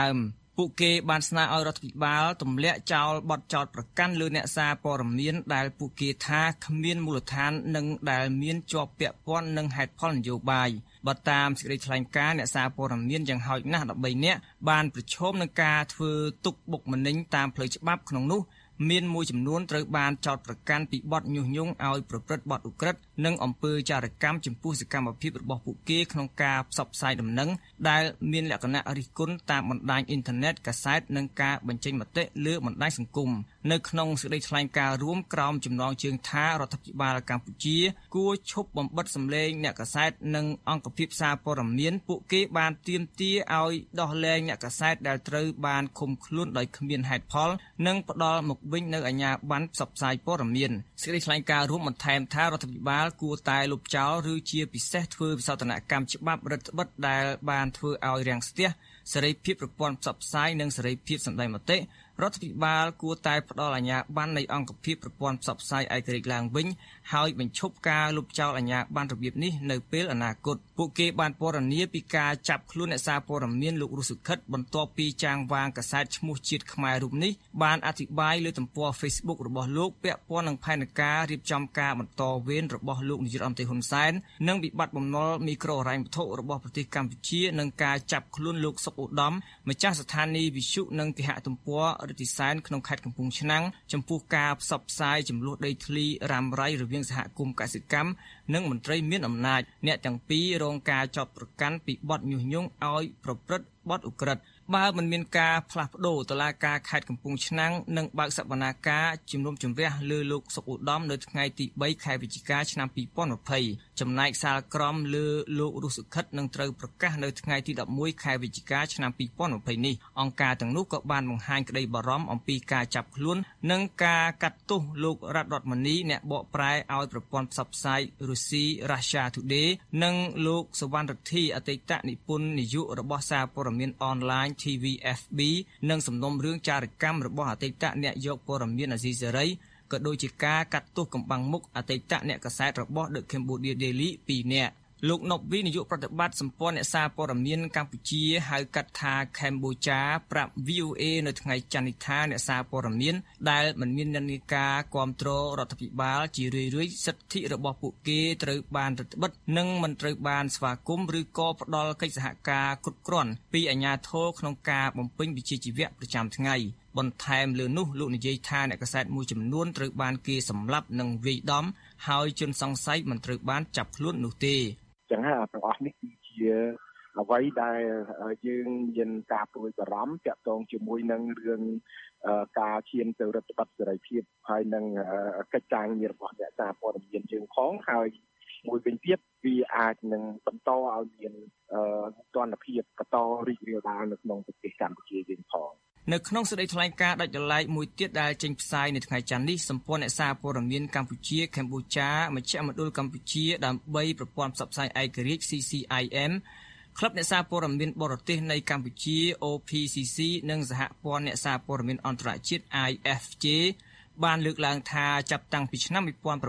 ពួកគេបានស្នើឲ្យរដ្ឋាភិបាលទម្លាក់ចោលបទចោទប្រកាន់លើអ្នកសារព័ត៌មានដែលពួកគេថាគ្មានមូលដ្ឋាននិងដែលមានជាប់ពាក់ព័ន្ធនឹងហេតុផលនយោបាយបើតាមសេចក្តីថ្លែងការណ៍អ្នកសារព័ត៌មានយ៉ាងហោចណាស់13នាក់បានប្រឈមនឹងការធ្វើទុកបុកម្នេញតាមផ្លូវច្បាប់ក្នុងនោះមានមួយចំនួនត្រូវបានចោទប្រកាន់ពីបទញុះញង់ឲ្យប្រព្រឹត្តបទឧក្រិដ្ឋនិងអំពើចារកម្មចំពោះសកម្មភាពរបស់ពួកគេក្នុងការផ្សព្វផ្សាយដំណឹងដែលមានលក្ខណៈរិះគន់តាមបណ្ដាញអ៊ីនធឺណិតកាសែតនិងការបញ្ចេញមតិលើបណ្ដាញសង្គមនៅក្នុងសេចក្តីថ្លែងការណ៍រួមក្រោមចំណងជើងថារដ្ឋាភិបាលកម្ពុជាគួរឈប់បំបិទសម្លេងអ្នកកាសែតនិងអង្គភាពសារព័ត៌មានពួកគេបានទាមទារឲ្យដោះលែងអ្នកកាសែតដែលត្រូវបានឃុំខ្លួនដោយគ្មានហេតុផលនិងផ្ដាល់មកវិញនៅអាជ្ញាប័ណ្ណផ្សព្វផ្សាយព័ត៌មានសេចក្តីថ្លែងការណ៍រួមបន្ថែមថារដ្ឋាភិបាលគួរតែលុបចោលឬជាពិសេសធ្វើវិសោធនកម្មច្បាប់រដ្ឋបិទដែលបានធ្វើឲ្យរាំងស្ទះសេរីភាពប្រព័ន្ធផ្សព្វផ្សាយនិងសេរីភាពសម្ដែងមតិរដ្ឋាភិបាលគួរតែផ្ដល់អាជ្ញាប័ណ្ណនៃអង្គភាពប្រព័ន្ធផ្សព្វផ្សាយឯករាជ្យឡើងវិញហើយបញ្ឈប់ការលុបចោលអាជ្ញាប័ណ្ណរបៀបនេះនៅពេលអនាគតពួកគេបានពណ៌នាពីការចាប់ខ្លួនអ្នកសារព័ត៌មានលោករស់សុខិតបន្ទាប់ពីចាងវាងកាសែតឈ្មោះជាតិខ្មែររូបនេះបានអធិប្បាយលើទំព័រ Facebook របស់លោកពាក់ព័ន្ធនឹងផែនការរៀបចំការបន្តវេនរបស់លោកនាយករដ្ឋមន្ត្រីហ៊ុនសែននិងវិបត្តិបំណុលមីក្រូហិរញ្ញវត្ថុរបស់ប្រទេសកម្ពុជានិងការចាប់ខ្លួនលោកសុកឧត្តមម្ចាស់ស្ថានីយ៍វិទ្យុនិងគេហទំព័ររិទ្ធិសែនក្នុងខេត្តកំពង់ឆ្នាំងចំពោះការផ្សព្វផ្សាយចំនួនដីធ្លីរ៉ាំរ៉ៃរវាងសហគមន៍កសិកម្មនិងមន្ត្រីមានអំណាចអ្នកទាំងពីររងការចោទប្រកាន់ពីបទញុះញង់ឲ្យប្រព្រឹត្តបទឧក្រិដ្ឋបើមិនមានការផ្លាស់ប្ដូរតុលាការខេត្តកំពង់ឆ្នាំងនឹងបើកសវនាការជំនុំជម្រះលើលោកសុកឧត្តមនៅថ្ងៃទី3ខែវិច្ឆិកាឆ្នាំ2020ចំណែកសាលក្រមលើលោករស់សុខិតនឹងត្រូវប្រកាសនៅថ្ងៃទី11ខែវិច្ឆិកាឆ្នាំ2020នេះអង្គការទាំងនោះក៏បានបង្ហាញក្តីបារម្ភអំពីការចាប់ខ្លួននិងការកាត់ទោសលោករដ្ឋរតមនីអ្នកបកប្រែឲ្យប្រព័ន្ធផ្សព្វផ្សាយរុស្ស៊ី Russia Today និងលោកសវណ្ណរិទ្ធីអតីតនិពន្ធនាយករបស់សារព័ត៌មានអនឡាញTVFB និងសំណុំរឿងចារកម្មរបស់អតីតអ្នកយកព័ត៌មានអាស៊ីសេរីក៏ដូចជាការកាត់ទោសកំបាំងមុខអតីតអ្នកកាសែតរបស់ The Cambodia Daily 2 នាក់លោកណុបវីនាយកប្រតិបត្តិសម្ព័ន្ធអ្នកសារព័ត៌មានកម្ពុជាហៅកាត់ថាកម្ពុជាប្រាប់ VOA នៅថ្ងៃច័ន្ទនេះថាអ្នកសារព័ត៌មានដែលមិនមាននិន្នាការគាំទ្ររដ្ឋាភិបាលជារឿយៗសិទ្ធិរបស់ពួកគេត្រូវបានរឹតបន្តឹងនិងមិនត្រូវបានស្វាគមន៍ឬក៏ផ្ដល់កិច្ចសហការគ្រប់គ្រាន់ពីអាជ្ញាធរក្នុងការបំពេញវិជ្ជាជីវៈប្រចាំថ្ងៃបន្ថែមលើនោះលោកនិយាយថាអ្នកកាសែតមួយចំនួនត្រូវបានគេសម្លាប់និងវាយដំហើយជនសង្ស័យមិនត្រូវបានចាប់ខ្លួននោះទេចឹងហើយទាំងអស់នេះគឺជាអ្វីដែលយើងមានការព្រួយបារម្ភទាក់ទងជាមួយនឹងរឿងការឈានទៅរដ្ឋបတ်សេរីភាពហើយនឹងកិច្ចការងាររបស់អ្នកសារព័ត៌មានយើងផងហើយមួយវិញទៀតវាអាចនឹងបន្តឲ្យមានទណ្ឌភាពបន្តរីករាលដាលនៅក្នុងប្រទេសកម្ពុជាយើងផងនៅក្នុងសេចក្តីថ្លែងការណ៍ដាច់ដライមួយទៀតដែលចេញផ្សាយនៅថ្ងៃច័ន្ទនេះសម្ព័ន្ធអ្នកសារព័ត៌មានកម្ពុជាកម្ពុជាមជ្ឈមណ្ឌលកម្ពុជាដើម្បីប្រព័ន្ធផ្សព្វផ្សាយឯករាជ្យ CCIM ក្លឹបអ្នកសារព័ត៌មានបរទេសនៃកម្ពុជា OPCC និងសហព័ន្ធអ្នកសារព័ត៌មានអន្តរជាតិ IFJ បានលើកឡើងថាចាប់តាំងពីឆ្នាំ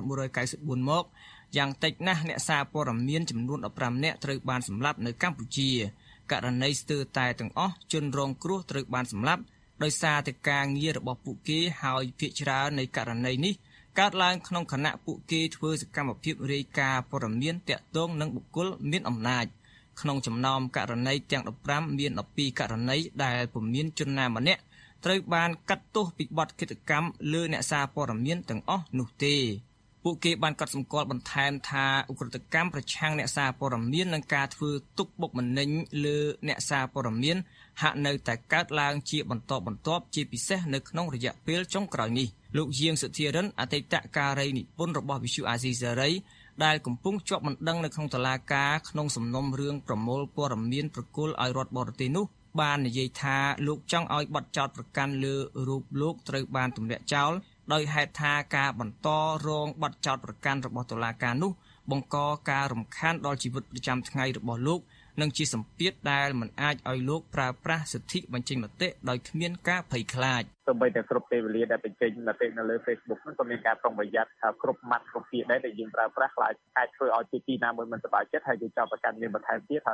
1994មកយ៉ាងតិចណាស់អ្នកសារព័ត៌មានចំនួន15នាក់ត្រូវបានសម្លាប់នៅកម្ពុជាករណីស្ទើរតែទាំងអស់ជនរងគ្រោះត្រូវបានសម្លាប់ដោយសារតែការងាររបស់ពួកគេហើយភាគច្រើននៃករណីនេះកើតឡើងក្នុងខណៈពួកគេធ្វើសកម្មភាពរាយការណ៍ព័ត៌មានទាក់ទងនឹងបុគ្គលមានអំណាចក្នុងចំណោមករណីទាំង15មាន12ករណីដែលពុំមានជនណាម្នាក់ត្រូវបានកាត់ទោសពីបទឃាតកម្មលើអ្នកសារព័ត៌មានទាំងអស់នោះទេពួកគេបានកត់សម្គាល់បន្ថែមថាឧក្រិដ្ឋកម្មប្រឆាំងអ្នកសារព័ត៌មាននិងការធ្វើទុកបុកម្នេញលើអ្នកសារព័ត៌មានហាក់នៅតែកើតឡើងជាបន្តបន្ទាប់ជាពិសេសនៅក្នុងរយៈពេលចុងក្រោយនេះលោកយាងសុធារិនអតីតការីនិពន្ធរបស់វិទ្យុអាស៊ីសេរីដែលកំពុងជាប់បណ្ដឹងនៅក្នុងតុលាការក្នុងសំណុំរឿងប្រមូលព័ត៌មានប្រគល់ឲ្យរដ្ឋបរទេសនោះបាននិយាយថាលោកចង់ឲ្យបទចោទប្រកាន់លើរូបលោកត្រូវបានទម្លាក់ចោលដោយហេតុថាការបន្តរងបទចោទប្រកាន់របស់តុលាការនោះបង្កការរំខានដល់ជីវិតប្រចាំថ្ងៃរបស់លោកនិងជាសម្ពាធដែលមិនអាចឲ្យលោកប្រើប្រាស់សិទ្ធិបញ្ចេញមតិដោយគ្មានការភ័យខ្លាចសូម្បីតែគ្រប់ពេលវេលាដែលបញ្ចេញមតិនៅលើ Facebook ហ្នឹងក៏មានការប្រុងប្រយ័ត្នគ្រប់ម៉ាត់គ្រប់ពាក្យដែរដែលយើងប្រើប្រាស់ខ្លាចអាចធ្វើឲ្យទីណាមួយមិនសប្បាយចិត្តហើយយើងចាប់ប្រកាន់មានបន្ថែមទៀតហើយ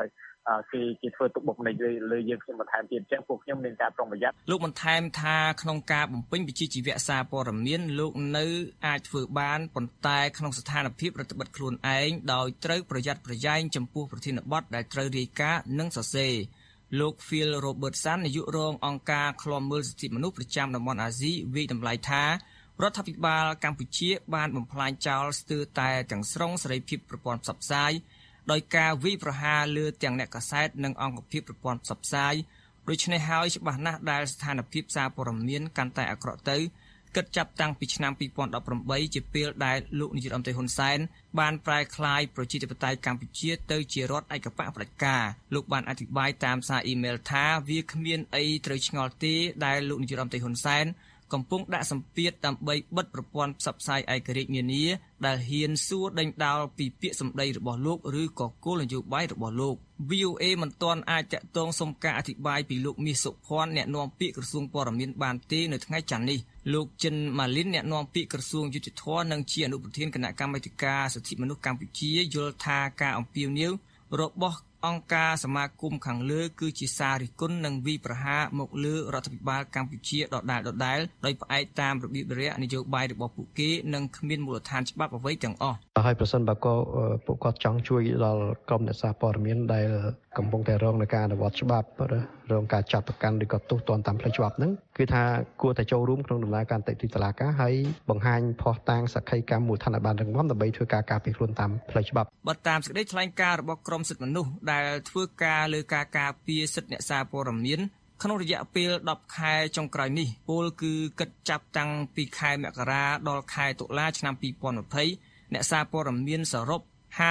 គេធ្វើទុកបុកម្នេញលើយើងខ្ញុំបន្ថែមទៀតអញ្ចឹងពួកខ្ញុំមានការប្រុងប្រយ័ត្នលោកបន្ថែមថាក្នុងការបំពេញវិជ្ជាជីវៈសារព័ត៌មានលោកនៅអាចធ្វើបានប៉ុន្តែក្នុងស្ថានភាពរដ្ឋបិទខ្លួនឯងដោយត្រូវប្រយ័ត្នប្រយែងចំពោះប្រធានបទដែលត្រូវរាយការណ៍និងសរសេរលោក Phil Robertson នាយករងអង្គការឃ្លាំមើលសិទ្ធិមនុស្សប្រចាំតំបន់អាស៊ីវិយតម្លៃថារដ្ឋាភិបាលកម្ពុជាបានបំផ្លាញចោលស្ទើរតែទាំងស្រុងសេរីភាពប្រព័ន្ធផ្សព្វផ្សាយដោយការវាយប្រហារលើទាំងអ្នកកាសែតនិងអង្គភាពប្រព័ន្ធផ្សព្វផ្សាយដូច្នេះហើយច្បាស់ណាស់ដែលស្ថានភាពសារព័ត៌មានកាន់តែអាក្រក់ទៅគិតចាប់តាំងពីឆ្នាំ2018ជាពេលដែលលោកនាយករដ្ឋមន្ត្រីហ៊ុនសែនបានប្រែក្លាយប្រជាធិបតេយ្យកម្ពុជាទៅជារដ្ឋឯកបកផ្ដាច់ការលោកបានអធិប្បាយតាមសារអ៊ីមែលថាវាគ្មានអីត្រូវឆ្ងល់ទេដែលលោកនាយករដ្ឋមន្ត្រីហ៊ុនសែនកំពុងដាក់សម្ពាធដើម្បីបិទប្រព័ន្ធផ្សព្វផ្សាយឯករាជ្យនានាដែលហ៊ានសួរដេញដោលពីពាក្យសម្ដីរបស់លោកឬក៏គោលនយោបាយរបស់លោក VOA មិនទាន់អាចតាក់ទងសុំការអធិប្បាយពីលោកមាសសុភ័ណ្ឌអ្នកនាំពាក្យក្រសួងព័ត៌មានបានទេនៅថ្ងៃច័ន្ទនេះលោកចិនម៉ាលីនអ្នកនាំពាក្យក្រសួងយុតិធម៌និងជាអនុប្រធានគណៈកម្មាធិការសិទ្ធិមនុស្សកម្ពុជាយល់ថាការអំពាវនាវរបស់អង្គការសមាគមខាងលើគឺជាសាររិះគន់និងវិប្រហារមកលើរដ្ឋាភិបាលកម្ពុជាដដែលដោយផ្អែកតាមរបៀបរាជនយោបាយរបស់ពួកគេនិងគ្មានមូលដ្ឋានច្បាប់អ្វីទាំងអស់ហើយប្រសិនបើពួកគាត់ចង់ជួយដល់ក្រុមអ្នកសារព័ត៌មានដែលកំពុងតែរងនឹងការអនុវត្តច្បាប់រងការចាប់ប្រកាន់ឬក៏ទោសទណ្ឌតាមផ្លូវច្បាប់ហ្នឹងគឺថាគួរតែចូលរួមក្នុងដំណើរការតេយ្យតុលាការហើយបង្ហាញភស្តុតាងសក្ខីកម្មមូលដ្ឋានឲ្យបានរឹងមាំដើម្បីធ្វើការការពារខ្លួនតាមផ្លូវច្បាប់បើតាមសេចក្តីថ្លែងការណ៍របស់ក្រមសិទ្ធិមនុស្សដែលធ្វើការលើការការពារសិទ្ធិអ្នកសារព័ត៌មានក្នុងរយៈពេល10ខែចុងក្រោយនេះពលគឺគិតចាប់តាំងពីខែមករាដល់ខែតុលាឆ្នាំ2020អ្នកសារព័ត៌មានសរុប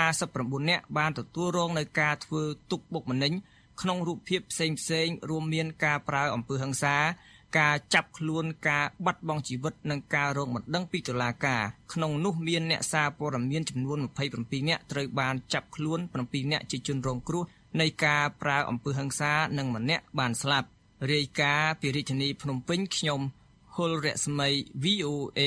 59នាក់បានទទួលរងនៅការធ្វើទុកបុកម្នេញក្នុងរូបភាពផ្សេងរួមមានការប្រើអំពើហិង្សាការចាប់ខ្លួនការបាត់បង់ជីវិតនិងការរងបណ្ដឹងពីតុលាការក្នុងនោះមានអ្នកសារព័ត៌មានចំនួន27នាក់ត្រូវបានចាប់ខ្លួន7នាក់ជាជនរងគ្រោះនៃការប្រើអំពើហិង្សានិងម្នាក់បានស្លាប់រាយការណ៍ពីរាជធានីភ្នំពេញខ្ញុំហុលរស្មី VOA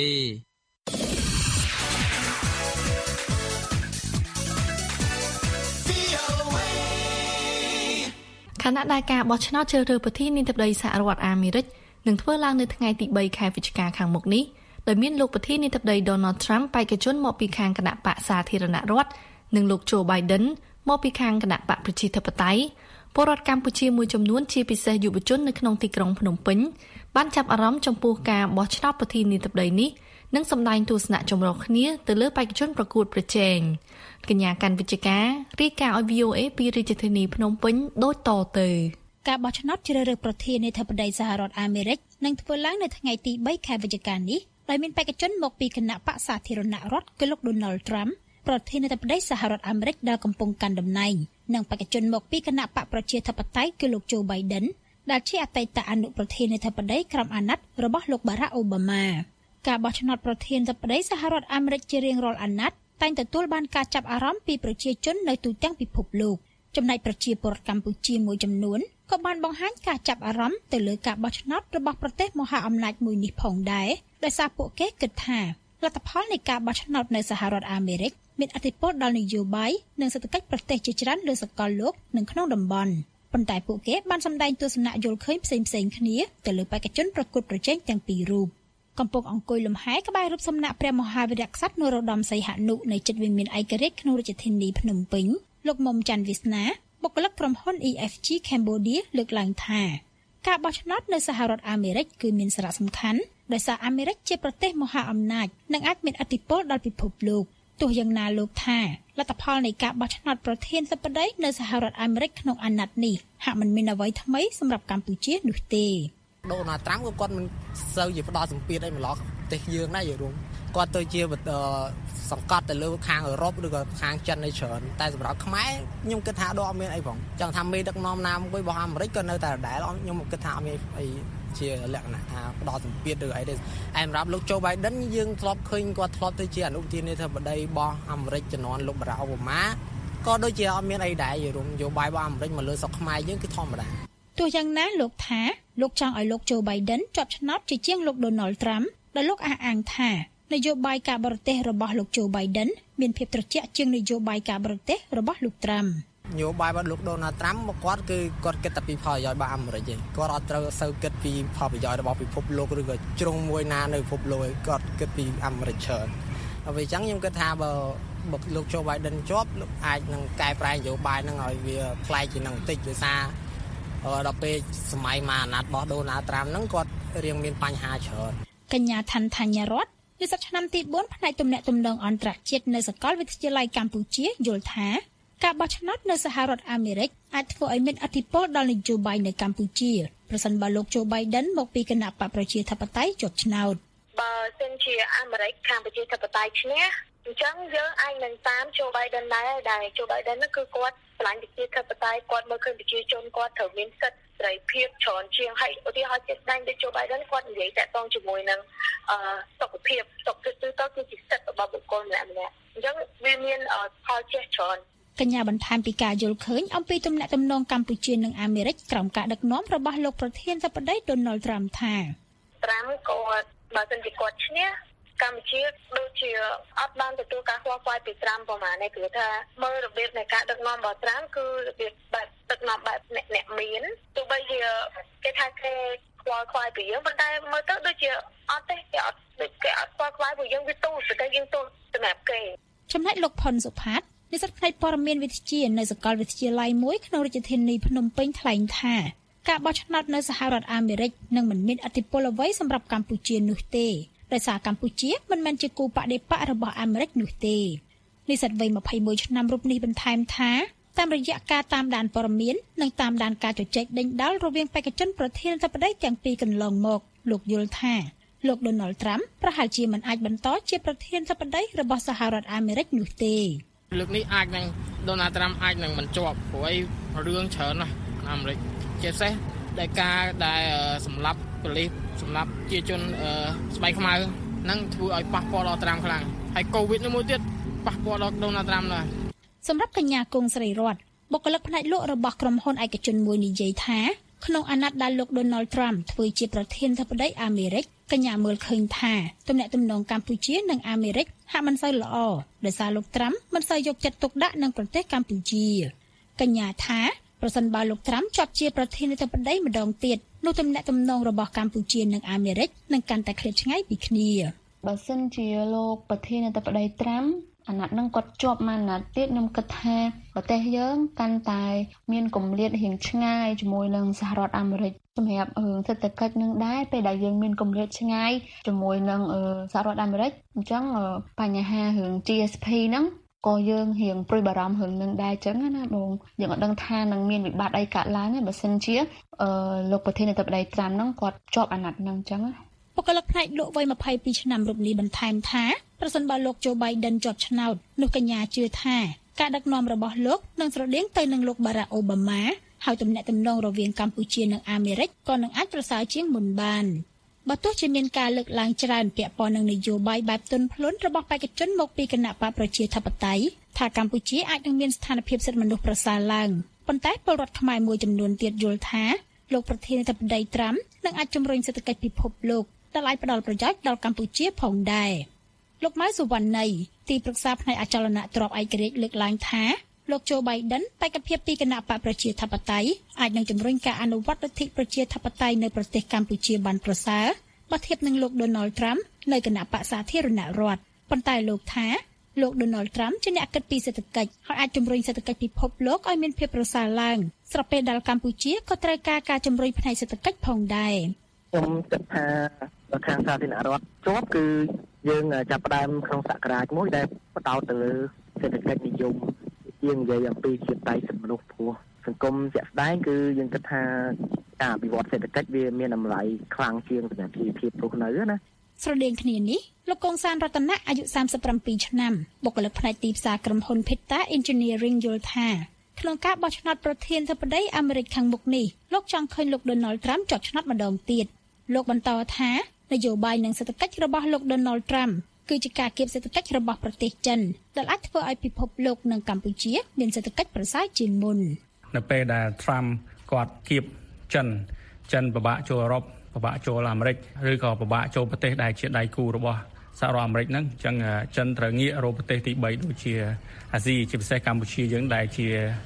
ខណៈដែលការបោះឆ្នោតជ្រើសរើសប្រធានាធិបតីសហរដ្ឋអាមេរិកនឹងធ្វើឡើងនៅថ្ងៃទី3ខែវិច្ឆិកាខាងមុខនេះដោយមានលោកប្រធានាធិបតី Donald Trump បេក្ខជនមកពីខាងគណៈបកសាធារណរដ្ឋនិងលោក Joe Biden មកពីខាងគណៈបកប្រជាធិបតេយ្យពលរដ្ឋកម្ពុជាមួយចំនួនជាពិសេសយុវជននៅក្នុងទីក្រុងភ្នំពេញបានចាប់អារម្មណ៍ចំពោះការបោះឆ្នោតប្រធានាធិបតីនេះនិងសម្ដែងទស្សនៈចម្រុះគ្នាទៅលើបេក្ខជនប្រកួតប្រជែងកញ្ញាកាន់វិជ្ជការរាយការណ៍ឲ្យ VOA ពីរាជធានីភ្នំពេញដូចតទៅការបោះឆ្នោតជ្រើសរើសប្រធានាធិបតីសហរដ្ឋអាមេរិកនឹងធ្វើឡើងនៅថ្ងៃទី3ខែវិច្ឆិកានេះដោយមានបេក្ខជនមកពីគណៈបកសាធារណរដ្ឋគឺលោក Donald Trump ប្រធានាធិបតីសហរដ្ឋអាមេរិកដែលកំពុងកាន់តំណែងនិងបេក្ខជនមកពីគណៈបកប្រជាធិបតេយ្យគឺលោក Joe Biden ដែលជាអតីតអនុប្រធានាធិបតីក្រមអាណត្តិរបស់លោក Barack Obama ការបោះឆ្នោតប្រធានាធិបតីសហរដ្ឋអាមេរិកជារៀងរាល់អាណត្តិតែងទទួលបានការចាប់អារម្មណ៍ពីប្រជាជននៅទូទាំងពិភពលោកចំណែកប្រជាពលរដ្ឋកម្ពុជាមួយចំនួនក៏បានបង្ហាញការចាប់អារម្មណ៍ទៅលើការបោះឆ្នោតរបស់ប្រទេសមហាអំណាចមួយនេះផងដែរដោយសារពួកគេគិតថាលទ្ធផលនៃការបោះឆ្នោតនៅសហរដ្ឋអាមេរិកមានឥទ្ធិពលដល់នយោបាយនិងសេដ្ឋកិច្ចប្រទេសជាច្រើនលើសកលលោកនិងក្នុងតំបន់ប៉ុន្តែពួកគេបានសម្ដែងទស្សនៈយល់ឃើញផ្សេងៗគ្នាទៅលើបេក្ខជនប្រកួតប្រជែងទាំងពីររូបកំពុងអង្គុយលំហែក្បែររូបសំណាកព្រះមហាវីរក្សត្រនរោត្តមសីហនុនៅជិតវិមានឯករាជ្យក្នុងរាជធានីភ្នំពេញលោកមុំច័ន្ទវាសនាបុគ្គលិកក្រុមហ៊ុន EFG Cambodia លើកឡើងថាការបោះឆ្នោតនៅសហរដ្ឋអាមេរិកគឺមានសារៈសំខាន់ដោយសារអាមេរិកជាប្រទេសមហាអំណាចនិងអាចមានឥទ្ធិពលដល់ពិភពលោកទោះយ៉ាងណាលោកថាលទ្ធផលនៃការបោះឆ្នោតប្រធានាធិបតីនៅសហរដ្ឋអាមេរិកក្នុងអាណត្តិនេះហាក់មិនមានអ្វីថ្មីសម្រាប់កម្ពុជានោះទេដូណាល់ត្រាំក៏គាត់មិនសូវជាផ្ដោតសម្ពាធអីម្ល៉េះប្រទេសយើងណាយល់គាត់ទៅជាសង្កត់ទៅលើខាងអឺរ៉ុបឬក៏ខាងចិនឯច្រើនតែសម្រាប់ខ្មែរខ្ញុំគិតថាអត់មានអីផងចង់ថាមេដឹកនាំណាមួយរបស់អាមេរិកក៏នៅតែដដែលខ្ញុំគិតថាអត់មានអីជាលក្ខណៈថាផ្ដោតសម្ពាធឬអីទេសម្រាប់លោក Joe Biden យើងធ្លាប់ឃើញគាត់ធ្លាប់ទៅជាអនុប្រធានាធិបតីរបស់អាមេរិកជំនាន់លោក Barack Obama ក៏ដូចជាអត់មានអីដែរយល់នយោបាយរបស់អាមេរិកមកលើស្រុកខ្មែរយើងគឺធម្មតាទោះយ៉ាងណាលោកថាលោកចង់ឲ្យលោក Joe Biden ជាប់ឆ្នោតជាជាងលោក Donald Trump ដែលលោកអះអាងថានយោបាយការបរទេសរបស់លោក Joe Biden មានភាពត្រជាក់ជាងនយោបាយការបរទេសរបស់លោក Trump យោបាយរបស់លោកដូណាល់ត្រាំមកគាត់គឺគាត់គិតតែពីផលប្រយោជន៍របស់អាមេរិកទេគាត់អត់ត្រូវសូវគិតពីផលប្រយោជន៍របស់ពិភពលោកឬក៏ជ្រុងមួយណានៅពិភពលោកឯងគាត់គិតពីអាមេរិកច្រើនហើយអញ្ចឹងខ្ញុំគិតថាបើលោកโจ Biden ជាប់លោកអាចនឹងកែប្រែនយោបាយនឹងឲ្យវាផ្លែកជាងនឹងបន្តិចដោយសារដល់ពេលសម័យមហាអាណត្តិរបស់ដូណាល់ត្រាំហ្នឹងគាត់រៀងមានបញ្ហាច្រើនកញ្ញាឋានថាញ់រតនិស្សិតឆ្នាំទី4ផ្នែកទំនាក់ទំនងអន្តរជាតិនៅសាកលវិទ្យាល័យកម្ពុជាយល់ថាការបោះឆ្នោតនៅសហរដ្ឋអាមេរិកអាចធ្វើឲ្យមានឥទ្ធិពលដល់នយោបាយនៅកម្ពុជាប្រសិនបើលោកโจ Biden មកពីគណៈបកប្រជាធិបតេយ្យជាប់ឆ្នោតបើសិនជាអាមេរិកកម្ពុជាធិបតេយ្យឈ្នះអញ្ចឹងយើងអាចនឹងតាមโจ Biden ដែរโจ Biden ហ្នឹងគឺគាត់ឆ្លាញ់ប្រជាធិបតេយ្យគាត់មើលឃើញប្រជាជនគាត់ត្រូវមានសិទ្ធិសេរីភាពច្រើនជាងហើយឧទាហរណ៍ជាក់ស្ដែងដូចโจ Biden គាត់និយាយតាក់ទងជាមួយនឹងសុខភាពសុខភាពទៅគឺជាសិទ្ធិរបស់បុគ្គលម្នាក់ៗអញ្ចឹងវាមានផលជះច្រើនកញ្ញាបន្ថែមពីការយល់ឃើញអំពីទំនាក់ទំនងកម្ពុជានិងអាមេរិកក្រោមការដឹកនាំរបស់លោកប្រធានាធិបតី Donald Trump ថាត្រាំគាត់បើសិនជាគាត់ឈ្នះកម្ពុជាដូចជាអត់បានទទួលការខ្វល់ខ្វាយពីត្រាំប្រហែលនេះគឺថាមើលរបៀបនៃការដឹកនាំរបស់ត្រាំគឺរបៀបបែបដឹកនាំបែបអ្នកមានទោះបីជាគេថាគេខ្វល់ខ្វាយពីយើងប៉ុន្តែមើលទៅដូចជាអត់ទេគេអត់ខ្វល់ខ្វាយពីយើងវាទូទៅតែយើងទូសម្រាប់គេចំណែកលោកផុនសុផាតនិស្សិតផ្នែកព័ត៌មានវិទ្យានៅសាកលវិទ្យាល័យមួយក្នុងរាជធានីភ្នំពេញថ្លែងថាការបោះឆ្នោតនៅសហរដ្ឋអាមេរិកនឹងមិនមានឥទ្ធិពលអ្វីសម្រាប់កម្ពុជានោះទេដោយសារកម្ពុជាមិនមែនជាគូបដិបករបស់អាមេរិកនោះទេនិស្សិតវ័យ21ឆ្នាំរូបនេះបន្ថែមថាតាមរយៈការតាមដានព័ត៌មាននិងតាមដានការជជែកដេញដោលរវាងបេក្ខជនប្រធានាធិបតីទាំងពីរកន្លងមកលោកយល់ថាលោក Donald Trump ប្រហែលជាមិនអាចបន្តជាប្រធានាធិបតីរបស់សហរដ្ឋអាមេរិកនោះទេលើកនេះអាចនឹង Donald Trump អាចនឹងមិនជាប់ព្រោះរឿងច្រើនណាស់អាមេរិកជាពិសេសដែលការដែលសម្លាប់ប៉ូលីសសម្លាប់ជាជនស្បែកខ្មៅនឹងធ្វើឲ្យប៉ះពាល់ដល់ត្រាំខ្លាំងហើយកូវីដមួយទៀតប៉ះពាល់ដល់ Donald Trump ដែរសម្រាប់កញ្ញាគង់ស្រីរតបុគ្គលិកផ្នែកលក់របស់ក្រុមហ៊ុនឯកជនមួយនិយាយថាក្នុងអាណត្តិដែលលោក Donald Trump ធ្វើជាប្រធានាធិបតីអាមេរិកកញ្ញាមើលឃើញថាទំនាក់ទំនងកម្ពុជានិងអាមេរិកហាក់មិនសូវល្អដោយសារលោក Trump មិនសូវយកចិត្តទុកដាក់នឹងប្រទេសកម្ពុជាកញ្ញាថាប្រសិនបើលោក Trump ជាប់ជាប្រធានាធិបតីម្ដងទៀតនោះទំនាក់ទំនងរបស់កម្ពុជានិងអាមេរិកនឹងកាន់តែឃ្លាតឆ្ងាយពីគ្នាបើសិនជាលោកប្រធានាធិបតី Trump អាណត្តិនឹងគាត់ជាប់មកអាណត្តិទៀតខ្ញុំគិតថាប្រទេសយើងកាន់តែមានគម្លាតរៀងឆ្ងាយជាមួយនឹងសហរដ្ឋអាមេរិកសម្រាប់រឿងសេដ្ឋកិច្ចនឹងដែរពេលដែលយើងមានគម្លាតឆ្ងាយជាមួយនឹងសហរដ្ឋអាមេរិកអញ្ចឹងបញ្ហារឿង GSP ហ្នឹងក៏យើងរៀងព្រួយបារម្ភរឿងនឹងដែរអញ្ចឹងណាបងយើងអត់ដឹងថានឹងមានវិបត្តិអីកើតឡើងទេបើសិនជាលោកប្រធានាធិបតី Trump ហ្នឹងគាត់ជាប់អាណត្តិហ្នឹងអញ្ចឹងបុគ្គលិកផ្នែកលក់វ័យ22ឆ្នាំរូបនេះបន្ថែមថាប្រសិនបើលោកโจ Biden ជាប់ឆ្នោតនោះកញ្ញាជឿថាការដឹកនាំរបស់លោកនឹងស្រដៀងទៅនឹងលោក Barack Obama ហើយទំនាក់ទំនងរវាងកម្ពុជានិងអាមេរិកក៏នឹងអាចប្រសើរជាងមុនបានបើទោះជាមានការលើកឡើងច្រើនពាក់ព័ន្ធនឹងនយោបាយបែបទន់ភ្លន់របស់បេក្ខជនមកពីគណៈបកប្រជាធិបតេយ្យថាកម្ពុជាអាចនឹងមានស្ថានភាពសិទ្ធិមនុស្សប្រសើរឡើងប៉ុន្តែពលរដ្ឋខ្មែរមួយចំនួនទៀតយល់ថាលោកប្រធានាធិបតី Trump នឹងអាចជំរុញសេដ្ឋកិច្ចពិភពលោកដែលអាចផ្ដល់ប្រយោជន៍ដល់កម្ពុជាផងដែរលោកម៉ៅសុវណ្ណីទីប្រឹក្សាផ្នែកអចលនទ្រព្យឯករាជ្យលើកឡើងថាលោកโจ Biden បេក្ខភាពពីគណៈបកប្រជាធិបតេយ្យអាចនឹងជំរុញការអនុវត្តលទ្ធិប្រជាធិបតេយ្យនៅប្រទេសកម្ពុជាបានប្រសើរបើធៀបនឹងលោក Donald Trump នៅគណៈបកសាធារណរដ្ឋប៉ុន្តែលោកថាលោក Donald Trump ជាអ្នកគិតពីសេដ្ឋកិច្ចហើយអាចជំរុញសេដ្ឋកិច្ចពិភពលោកឲ្យមានភាពប្រសើរឡើងស្របពេលដែលកម្ពុជាក៏ត្រូវការជំរុញផ្នែកសេដ្ឋកិច្ចផងដែរខ្ញុំគិតថាខាងសាធារណរដ្ឋជាប់គឺយើងចាប់ផ្ដើមក្នុងសករាជមួយដែលបដោតទៅលើសេដ្ឋកិច្ចនិយមយើងនិយាយអំពីជាតិតៃសិទ្ធិមនុស្សព្រោះសង្គមជាក់ស្ដែងគឺយើងគិតថាការអភិវឌ្ឍសេដ្ឋកិច្ចវាមានតម្លៃខ្លាំងជាងសម្រាប់ជីវភាពរស់នៅណាស្រដៀងគ្នានេះលោកកុងសានរតនៈអាយុ37ឆ្នាំបុគ្គលិកផ្នែកទីផ្សារក្រុមហ៊ុន Peta Engineering យល់ថាក្នុងការបោះឆ្នោតប្រធានាធិបតីអាមេរិកខាងមុខនេះលោកចង់ឃើញលោក Donald Trump ជាប់ឆ្នោតម្ដងទៀតលោកបន្តថានយោបាយនិងសេដ្ឋកិច្ចរបស់លោក Donald Trump គឺជាការគៀបសេដ្ឋកិច្ចរបស់ប្រទេសចិនដែលអាចធ្វើឲ្យពិភពលោកនិងកម្ពុជាមានសេដ្ឋកិច្ចប្រសើរជាងមុននៅពេលដែល Trump គាត់គៀបចិនពិបាកចូលអឺរ៉ុបពិបាកចូលអាមេរិកឬក៏ពិបាកចូលប្រទេសដែលជាដៃគូរបស់សហរដ្ឋអាមេរិកហ្នឹងអញ្ចឹងចិនត្រូវងាករកប្រទេសទី3ដូចជាអាស៊ីជាពិសេសកម្ពុជាយើងដែលជា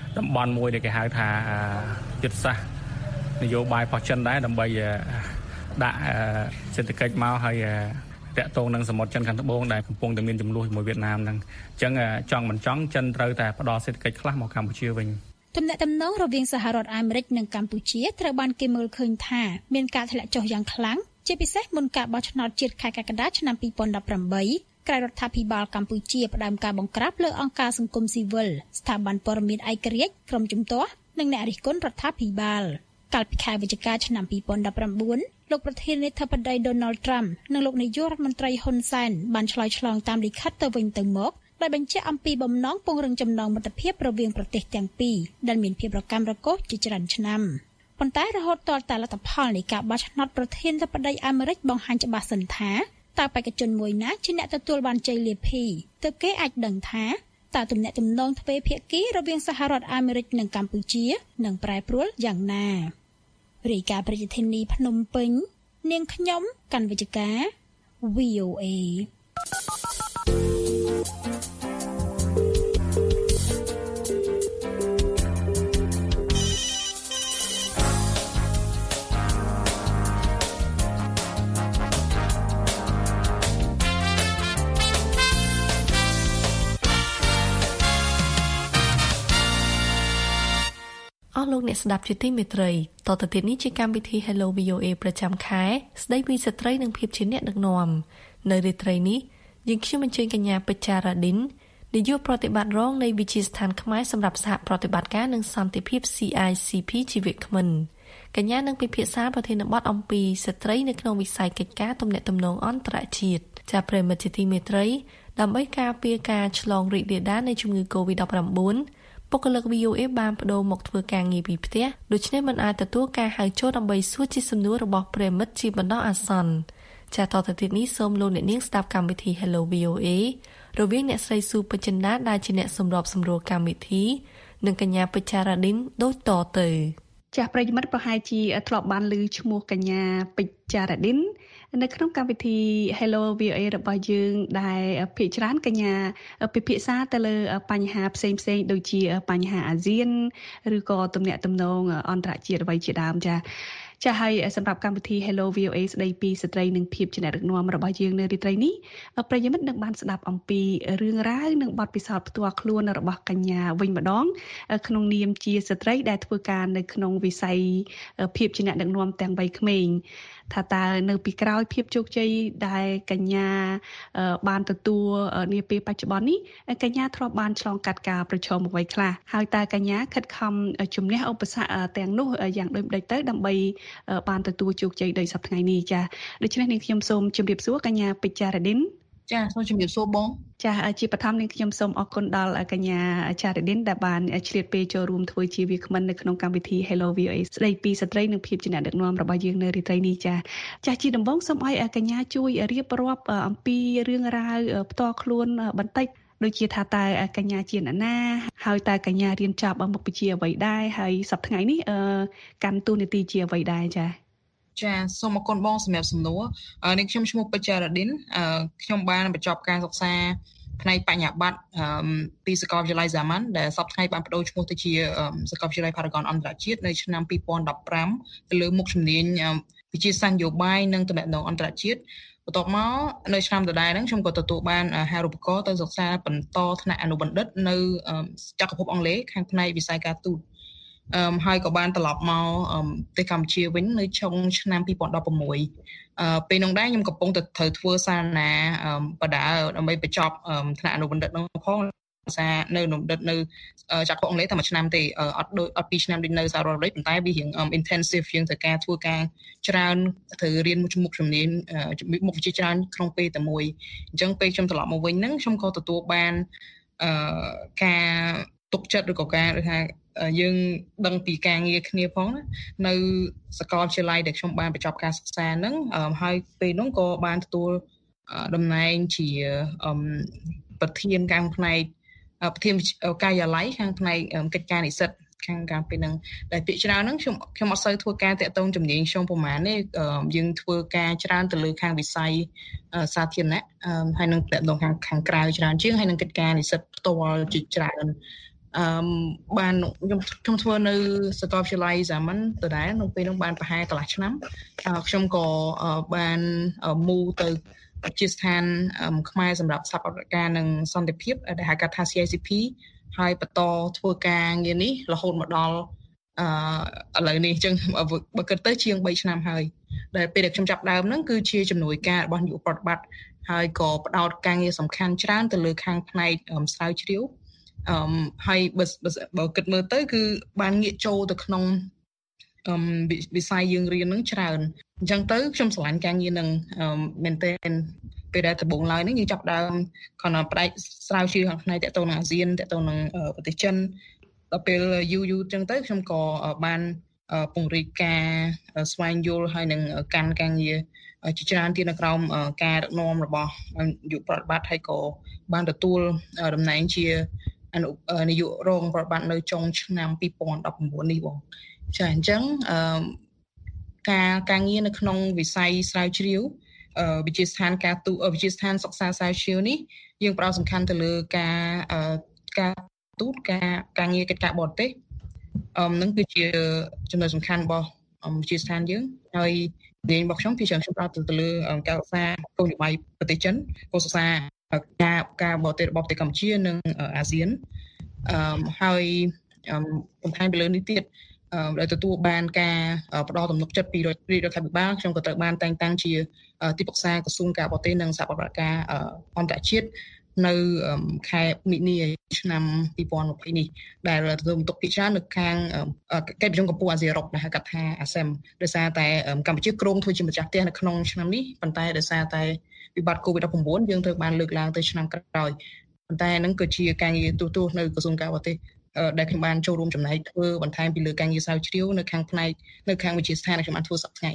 តំបន់មួយដែលគេហៅថាយុទ្ធសាស្ត្រនយោបាយរបស់ចិនដែរដើម្បីដាក់សេដ្ឋកិច្ចមកហើយតាក់ទងនឹងសមុទ្រចិនខាងត្បូងដែលកំពុងតែមានចំនួនជាមួយវៀតណាមហ្នឹងអញ្ចឹងចង់មិនចង់ចិនត្រូវតែផ្ដល់សេដ្ឋកិច្ចខ្លះមកកម្ពុជាវិញទំនាក់ទំនងរវាងសហរដ្ឋអាមេរិកនិងកម្ពុជាត្រូវបានគេមើលឃើញថាមានការធ្លាក់ចុះយ៉ាងខ្លាំងជាពិសេសមុនការបោះឆ្នោតជាតិខែកក្កដាឆ្នាំ2018ក្រៅរដ្ឋាភិបាលកម្ពុជាផ្ដើមការបង្ក្រាបលើអង្គការសង្គមស៊ីវិលស្ថាប័នព័ត៌មានឯករាជ្យក្រុមជំទាស់និងអ្នករិះគន់រដ្ឋាភិបាលកាលពីខែវិច្ឆិកាឆ្នាំ2019លោកប្រធានាធិបតី Donald Trump និងលោកនាយករដ្ឋមន្ត្រីហ៊ុនសែនបានឆ្លើយឆ្លងតាមលិខិតទៅវិញទៅមកដោយបញ្ជាក់អំពីបំណងពង្រឹងចំណងមិត្តភាពរវាងប្រទេសទាំងពីរដែលមានភាពរកាំរកូសជាច្រើនឆ្នាំប៉ុន្តែរហូតទាល់តែលទ្ធផលនៃការបោះឆ្នោតប្រធានាធិបតីអាមេរិកបង្ហាញច្បាស់សិនថាតើបេក្ខជនមួយណាជាអ្នកទទួលបានជ័យលាភីទើបគេអាចដឹងថាតើទំនាក់ទំនងទ្វេភាគីរវាងសហរដ្ឋអាមេរិកនិងកម្ពុជានឹងប្រែប្រួលយ៉ាងណារាយការណ៍ប្រជាធានីភ្នំពេញនាងខ្ញុំកាន់វិជ្ជការ VOA អស់លោកអ្នកស្ដាប់ជាទីមេត្រីតទៅទៀតនេះជាកម្មវិធី Hello VOA ប្រចាំខែស្ដីពីស្ត្រីនិងភាពជាអ្នកដឹកនាំនៅរាត្រីនេះយើងខ្ញុំអញ្ជើញកញ្ញាពេជ្ររ៉ាឌីននាយកប្រតិបត្តិរងនៃវិទ្យាស្ថានខ្មែរសម្រាប់សហប្រតិបត្តិការនិងសន្តិភាព CICP ជីវគ្មិនកញ្ញានឹងពិភាក្សាប្រធានបទអំពីស្ត្រីនៅក្នុងវិស័យកិច្ចការទំនាក់ទំនងអន្តរជាតិចាប្រិមិត្តជាទីមេត្រីដើម្បីការពារការឆ្លងរីករាលដាលនៃជំងឺ Covid-19បុគ្គលិក VOA បានបដូរមកធ្វើការងារពីផ្ទះដូច្នេះមិនអាចទទួលការហៅចូលដើម្បីសួរជាសំណួររបស់ប្រិមិត្តជាបណ្ដោះអាសន្នចាតទៅទៀតនេះសូមលោកអ្នកនាងស្ដាប់កម្មវិធី Hello VOA រវាងអ្នកស្រីស៊ូពេជ្រចិន្តាដែលជាអ្នកសម្របសម្រួលកម្មវិធីនិងកញ្ញាពេជ្ររ៉ាឌីនដូចតទៅចាស់ប្រិមិត្តប្រហែលជាធ្លាប់បានឮឈ្មោះកញ្ញាពេជ្ររ៉ាឌីននៅក្នុងកម្មវិធី Hello VOA របស់យើងដែលភាគច្រើនកញ្ញាពិភាក្សាទៅលើបញ្ហាផ្សេងៗដូចជាបញ្ហាអាស៊ានឬក៏ទំនាក់ទំនងអន្តរជាតិអ្វីជាដើមចាចាហើយសម្រាប់កម្មវិធី Hello VOA ស្ដីពីស្ត្រីនិងភាពជាអ្នកដឹកនាំរបស់យើងនៅរាត្រីនេះប្រិយមិត្តនឹងបានស្ដាប់អំពីរឿងរ៉ាវនិងបទពិសោធន៍ផ្ទាល់ខ្លួនរបស់កញ្ញាវិញម្ដងក្នុងនាមជាស្ត្រីដែលធ្វើការនៅក្នុងវិស័យភាពជាអ្នកដឹកនាំទាំងវ័យក្មេងថាតើនៅពីក្រោយភាពជោគជ័យដែលកញ្ញាបានទទួលនាពេលបច្ចុប្បន្ននេះកញ្ញាធ្លាប់បានឆ្លងកាត់ការប្រឈមអ្វីខ្លះហើយតើកញ្ញាខិតខំជំនះឧបសគ្គទាំងនោះយ៉ាងដូចម្តេចទៅដើម្បីបានទទួលជោគជ័យដោយសប្តាហ៍ថ្ងៃនេះចាដូច្នេះនាងខ្ញុំសូមជម្រាបសួរកញ្ញាពេជ្ររ៉ាឌីនចាសូមជម្រាបសួរបងចាជាបឋមនាងខ្ញុំសូមអរគុណដល់កញ្ញាចារ៉ាឌីនដែលបានឆ្លៀតពេលចូលរួមធ្វើជាវាគ្មិននៅក្នុងកម្មវិធី Hello VOA ស្ដីពីស្ត្រីនិងភាពជាអ្នកដឹកនាំរបស់យើងនៅរាត្រីនេះចាជាដំបូងសូមឲ្យកញ្ញាជួយរៀបរាប់អំពីរឿងរ៉ាវផ្ទាល់ខ្លួនបន្តិចដូចជាថាតើកញ្ញាជាអ្នកណាហើយតើកញ្ញារៀនចប់មុខវិជ្ជាអ្វីដែរហើយសប្តាហ៍ថ្ងៃនេះកាន់តួនាទីជាអ្វីដែរចាសូមអរគុណបងសម្រាប់សំណួរនេះខ្ញុំឈ្មោះពេជ្ររ៉ាឌីនខ្ញុំបានបញ្ចប់ការសិក្សាផ្នែកបញ្ញាបត្រពីសាកលវិទ្យាល័យសាមញ្ញដែលសប្តាហ៍ថ្ងៃបានបដូរឈ្មោះទៅជាសាកលវិទ្យាល័យ Paragon អន្តរជាតិនៅឆ្នាំ2015ទៅលើមុខជំនាញវិទ្យាសាស្ត្រនយោបាយនិងទំនាក់ទំនងអន្តរជាតិបន្ទាប់មកនៅឆ្នាំដដែលហ្នឹងខ្ញុំក៏ទទួលបានហេតុឧបករណ៍ទៅសិក្សាបន្តថ្នាក់អនុបណ្ឌិតនៅចក្រភពអង់គ្លេសខាងផ្នែកវិស័យការទូតហើយក៏បានត្រឡប់មកប្រទេសកម្ពុជាវិញនៅចុងឆ្នាំ2016ពេលនោះដែរខ្ញុំកំពុងតែត្រូវធ្វើសារណាបដាដើម្បីបញ្ចប់ថ្នាក់អនុបណ្ឌិតនោះផងសារនៅអនុបណ្ឌិតនៅចក្រភពអង់គ្លេសតែមួយឆ្នាំទេអត់2ឆ្នាំដូចនៅសហរដ្ឋអាមេរិកប៉ុន្តែវារៀង intensive ជាងទៅការធ្វើការច្រើនត្រូវរៀនមុខជំនាញមុខវិជ្ជាច្រើនក្នុងពេលតែមួយអញ្ចឹងពេលខ្ញុំត្រឡប់មកវិញហ្នឹងខ្ញុំក៏ទទួលបានការទុកចិត្តឬក៏ការថាយើងដឹងពីការងារគ្នាផងណានៅសាកលវិទ្យាល័យដែលខ្ញុំបានបញ្ចប់ការសិក្សាហ្នឹងហើយពេលនោះក៏បានទទួលតំណែងជាប្រធានខាងផ្នែកប្រធានការិយាល័យខាងផ្នែកកិច្ចការនិស្សិតខាងការពេលហ្នឹងដែលពាក្យច្រើនហ្នឹងខ្ញុំអត់សូវធ្វើការតាក់ទងជំនាញខ្ញុំប្រហែលទេយើងធ្វើការច្រើនទៅលើខាងវិស័យសាធារណៈហើយនឹងតាក់ទងខាងក្រៅច្រើនជាងហើយនឹងកិច្ចការនិស្សិតផ្ទាល់ជាច្រើនបានខ្ញុំធ្វើនៅសាកលវិទ្យាល័យសាមញ្ញដដែលនៅពេលនោះបានប្រហែលកន្លះឆ្នាំខ្ញុំក៏បានមូលទៅជាស្ថានខ្មែរសម្រាប់សហប្រតិការនិងសន្តិភាពដែលហៅកាត់ថា CICP ហើយបន្តធ្វើការងារនេះរហូតមកដល់ឥឡូវនេះអញ្ចឹងបើគិតទៅជាង3ឆ្នាំហើយដែលពេលដែលខ្ញុំចាប់ដើមហ្នឹងគឺជាជំនួយការរបស់យុវប្រតិបត្តិហើយក៏ផ្ដោតការងារសំខាន់ច្រើនទៅលើខាងផ្នែកស្រាវជ្រាវហើយបើគិតមើលទៅគឺបានងាកចូលទៅក្នុងវិស័យយើងរៀនហ្នឹងច្រើនអញ្ចឹងទៅខ្ញុំស្រឡាញ់ការងារហ្នឹងមែនទែនពេលដែលដំបូងឡើយហ្នឹងយើងចាប់ដើមគាត់ផ្នែកស្រាវជ្រាវខាងផ្នែកតកតងនឹងអាស៊ានតកតងនឹងប្រទេសចិនដល់ពេលយូរអញ្ចឹងទៅខ្ញុំក៏បានពង្រីកការស្វែងយល់ហើយនឹងកាន់ការងារជាច្រើនទៀតនៅក្រោមការដឹកនាំរបស់យុវប្រតិបត្តិហើយក៏បានទទួលតំណែងជានាយករងប្រតិបត្តិនៅចុងឆ្នាំ2019នេះបងចាអញ្ចឹងការងារនៅក្នុងវិស័យស្រាវជ្រាវវិទ្យាស្ថានវិទ្យាស្ថានសិក្សាស្រាវជ្រាវនេះយើងផ្ដោតសំខាន់ទៅលើការទូតការងារកិច្ចការបរទេសនឹងគឺជាចំណុចសំខាន់របស់វិទ្យាស្ថានយើងហើយលេងរបស់ខ្ញុំគឺខ្ញុំផ្ដោតទៅលើការសិក្សាគោលនយោបាយប្រទេសចិនគោលសិក្សាការបរទេសរបស់ប្រទេសកម្ពុជានិងអាស៊ានហើយបន្ថែមពីលើនេះទៀតដែលទទួលបានការផ្ដល់ទំនុកចិត្តពីរដ្ឋាភិបាលខ្ញុំក៏ត្រូវបានតែងតាំងជាទីប្រឹក្សាក្រសួងការបរទេសនិងសហប្រតិការអន្តរជាតិនៅខែមិនិនាឆ្នាំ2020នេះដែលទទួលបន្ទុកភាគច្រើននៅខាងកិច្ចប្រជុំកម្ពុជាអាស៊ីអឺរ៉ុបដែលហៅកាត់ថា ASEM ដោយសារតែកម្ពុជាគ្រោងធ្វើជាម្ចាស់ផ្ទះនៅក្នុងឆ្នាំនេះប៉ុន្តែដោយសារតែវិបត្តិ COVID-19 យើងត្រូវបានលើកឡើងទៅឆ្នាំក្រោយប៉ុន្តែហ្នឹងក៏ជាការងារទូទៅនៅក្រសួងការបរទេសដែលខ្ញុំបានចូលរួមចំណែកធ្វើបន្ថែមពីលើការងារស្រាវជ្រាវនៅខាងផ្នែកនៅខាងវិទ្យាស្ថានដែលខ្ញុំបានធ្វើសប្តាហ៍ថ្ងៃ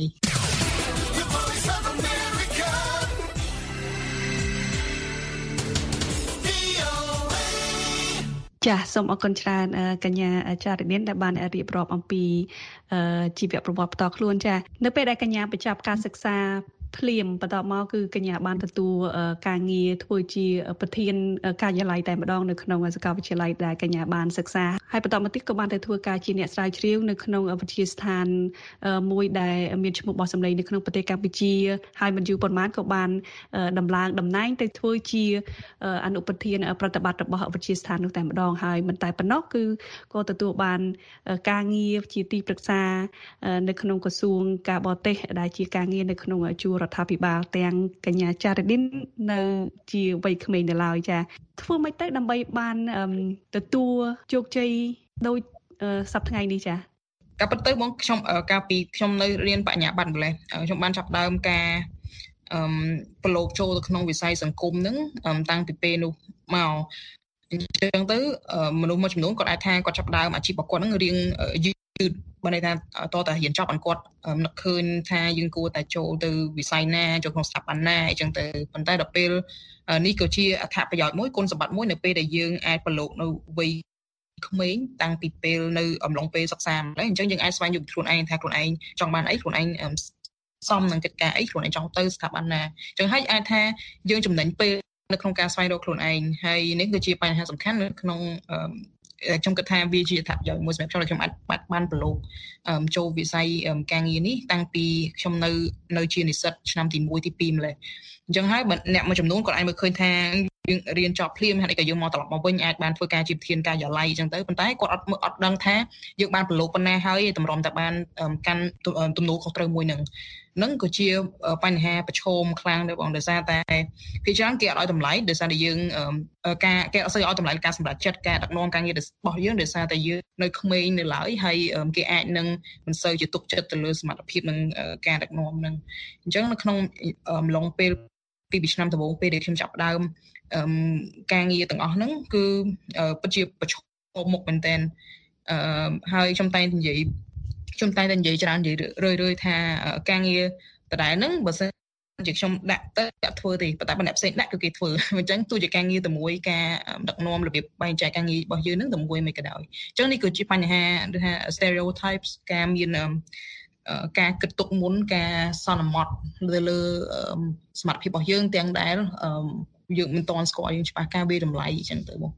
ចាសសូមអរគុណច្រើនកញ្ញាចារិនីដែលបានរៀបរាប់អំពីជីវប្រវត្តិផ្ទាល់ខ្លួនចានៅពេលដែលកញ្ញាបញ្ចប់ការសិក្សាភ្លាមបន្តមកគឺកញ្ញាបានទទួលការងារធ្វើជាប្រធានការិយាល័យតែម្ដងនៅក្នុងសាកលវិទ្យាល័យដែលកញ្ញាបានសិក្សាហើយបន្តមកទៀតក៏បានទៅធ្វើការជាអ្នកស្រាវជ្រាវនៅក្នុងវិទ្យាស្ថានមួយដែលមានឈ្មោះបោះសម្លេងនៅក្នុងប្រទេសកម្ពុជាហើយមិនយូរប៉ុន្មានក៏បានដំឡើងតំណែងទៅធ្វើជាអនុប្រធានប្រតិបត្តិរបស់វិទ្យាស្ថាននោះតែម្ដងហើយមិនតែប៉ុណ្ណោះគឺក៏ទទួលបានការងារជាទីប្រឹក្សានៅក្នុងក្រសួងការបរទេសដែលជាការងារនៅក្នុងជួររដ្ឋាភិបាលទាំងកញ្ញាចារិនីនៅជាវ័យក្មេងនៅឡើយចាធ្វើម៉េចទៅដើម្បីបានទទួលជោគជ័យដោយសប្តាហ៍ថ្ងៃនេះចាការពិតទៅបងខ្ញុំកាលពីខ្ញុំនៅរៀនបញ្ញាបត្រម្លេះខ្ញុំបានចាប់ដើមការប្រឡូកចូលទៅក្នុងវិស័យសង្គមហ្នឹងតាំងពីពេលនោះមកអញ្ចឹងទៅមនុស្សមួយចំនួនគាត់អាចថាគាត់ចាប់ដើមអាជីពរបស់គាត់ហ្នឹងរៀងយឺតបើន័យថាតតែរៀនចប់អង្គគាត់នឹកឃើញថាយើងគួរតែចូលទៅវិស័យណាចូលក្នុងស្ថាប័នណាអញ្ចឹងទៅប៉ុន្តែដល់ពេលនេះក៏ជាអត្ថប្រយោជន៍មួយគុណសម្បត្តិមួយនៅពេលដែលយើងអាចប្រឡូកនៅវ័យក្មេងតាំងពីពេលនៅអំឡុងពេលសិក្សាម្ល៉េះអញ្ចឹងយើងអាចស្វែងយល់ខ្លួនឯងថាខ្លួនឯងចង់បានអីខ្លួនឯងសមនឹងកិច្ចការអីខ្លួនឯងចង់ទៅស្ថាប័នណាអញ្ចឹងហើយអាចថាយើងចំណេញពេលនៅក្នុងការស្វែងរកខ្លួនឯងហើយនេះគឺជាបញ្ហាសំខាន់នៅក្នុងខ្ញុំគិតថាវាជាអត្ថប្រយោជន៍មួយសម្រាប់ខ្ញុំដែលខ្ញុំអាចបានប្រឡូកចូលវិស័យការងារនេះតាំងពីខ្ញុំនៅជានិស្សិតឆ្នាំទី1ទី2ម្ល៉េះអញ្ចឹងហើយបើអ្នកមួយចំនួនគាត់អាចមើលឃើញថាយើងរៀនចប់ភ្លាមហើយក៏យើងមកត្រឡប់មកវិញអាចបានធ្វើការជាប្រធានការិយាល័យអញ្ចឹងទៅប៉ុន្តែគាត់អត់ដឹងថាយើងបានប្រឡូកប៉ុណ្ណាហើយតម្រាំតែបានកាន់ទំនួលខុសត្រូវមួយនឹងក៏ជាបញ្ហាប្រឈមខ្លាំងដែរបងដោយសារតែភាគច្រើនគេអត់ឲ្យតម្លៃដោយសារតែយើងគេអត់សូវឲ្យតម្លៃការសម្រេចចិត្តការដឹកនាំការងាររបស់យើងដោយសារតែយើងនៅក្មេងនៅឡើយហើយគេអាចនឹងមិនសូវជាទុកចិត្តទៅលើសមត្ថភាពនឹងការដឹកនាំនឹងអញ្ចឹងនៅក្នុងអំឡុងពេលពីឆ្នាំដំបូងពេលដែលខ្ញុំចាប់ផ្ដើមការងារទាំងអស់ហ្នឹងគឺពិតជាប្រឈមមុខមែនតើហើយខ្ញុំតែងតែនិយាយច្រើននិយាយរឿយថាការងារដដែលហ្នឹងបើសិនជាខ្ញុំដាក់ទៅធ្វើទេប៉ុន្តែបើអ្នកផ្សេងដាក់គឺគេធ្វើអញ្ចឹងទោះជាការងារតែមួយការដឹកនាំរបៀបបែងចែកការងាររបស់យើងហ្នឹងតែមួយមិនក៏ដោយអញ្ចឹងនេះគឺជាបញ្ហាដូចថា stereotypes ការមានការគិតទុកមុនការសន្មត់លើសមត្ថភាពរបស់យើងទាំងដែលយើងមិនតន់ស្គាល់យើងច្បាស់ការវាតម្លៃអញ្ចឹងទៅបង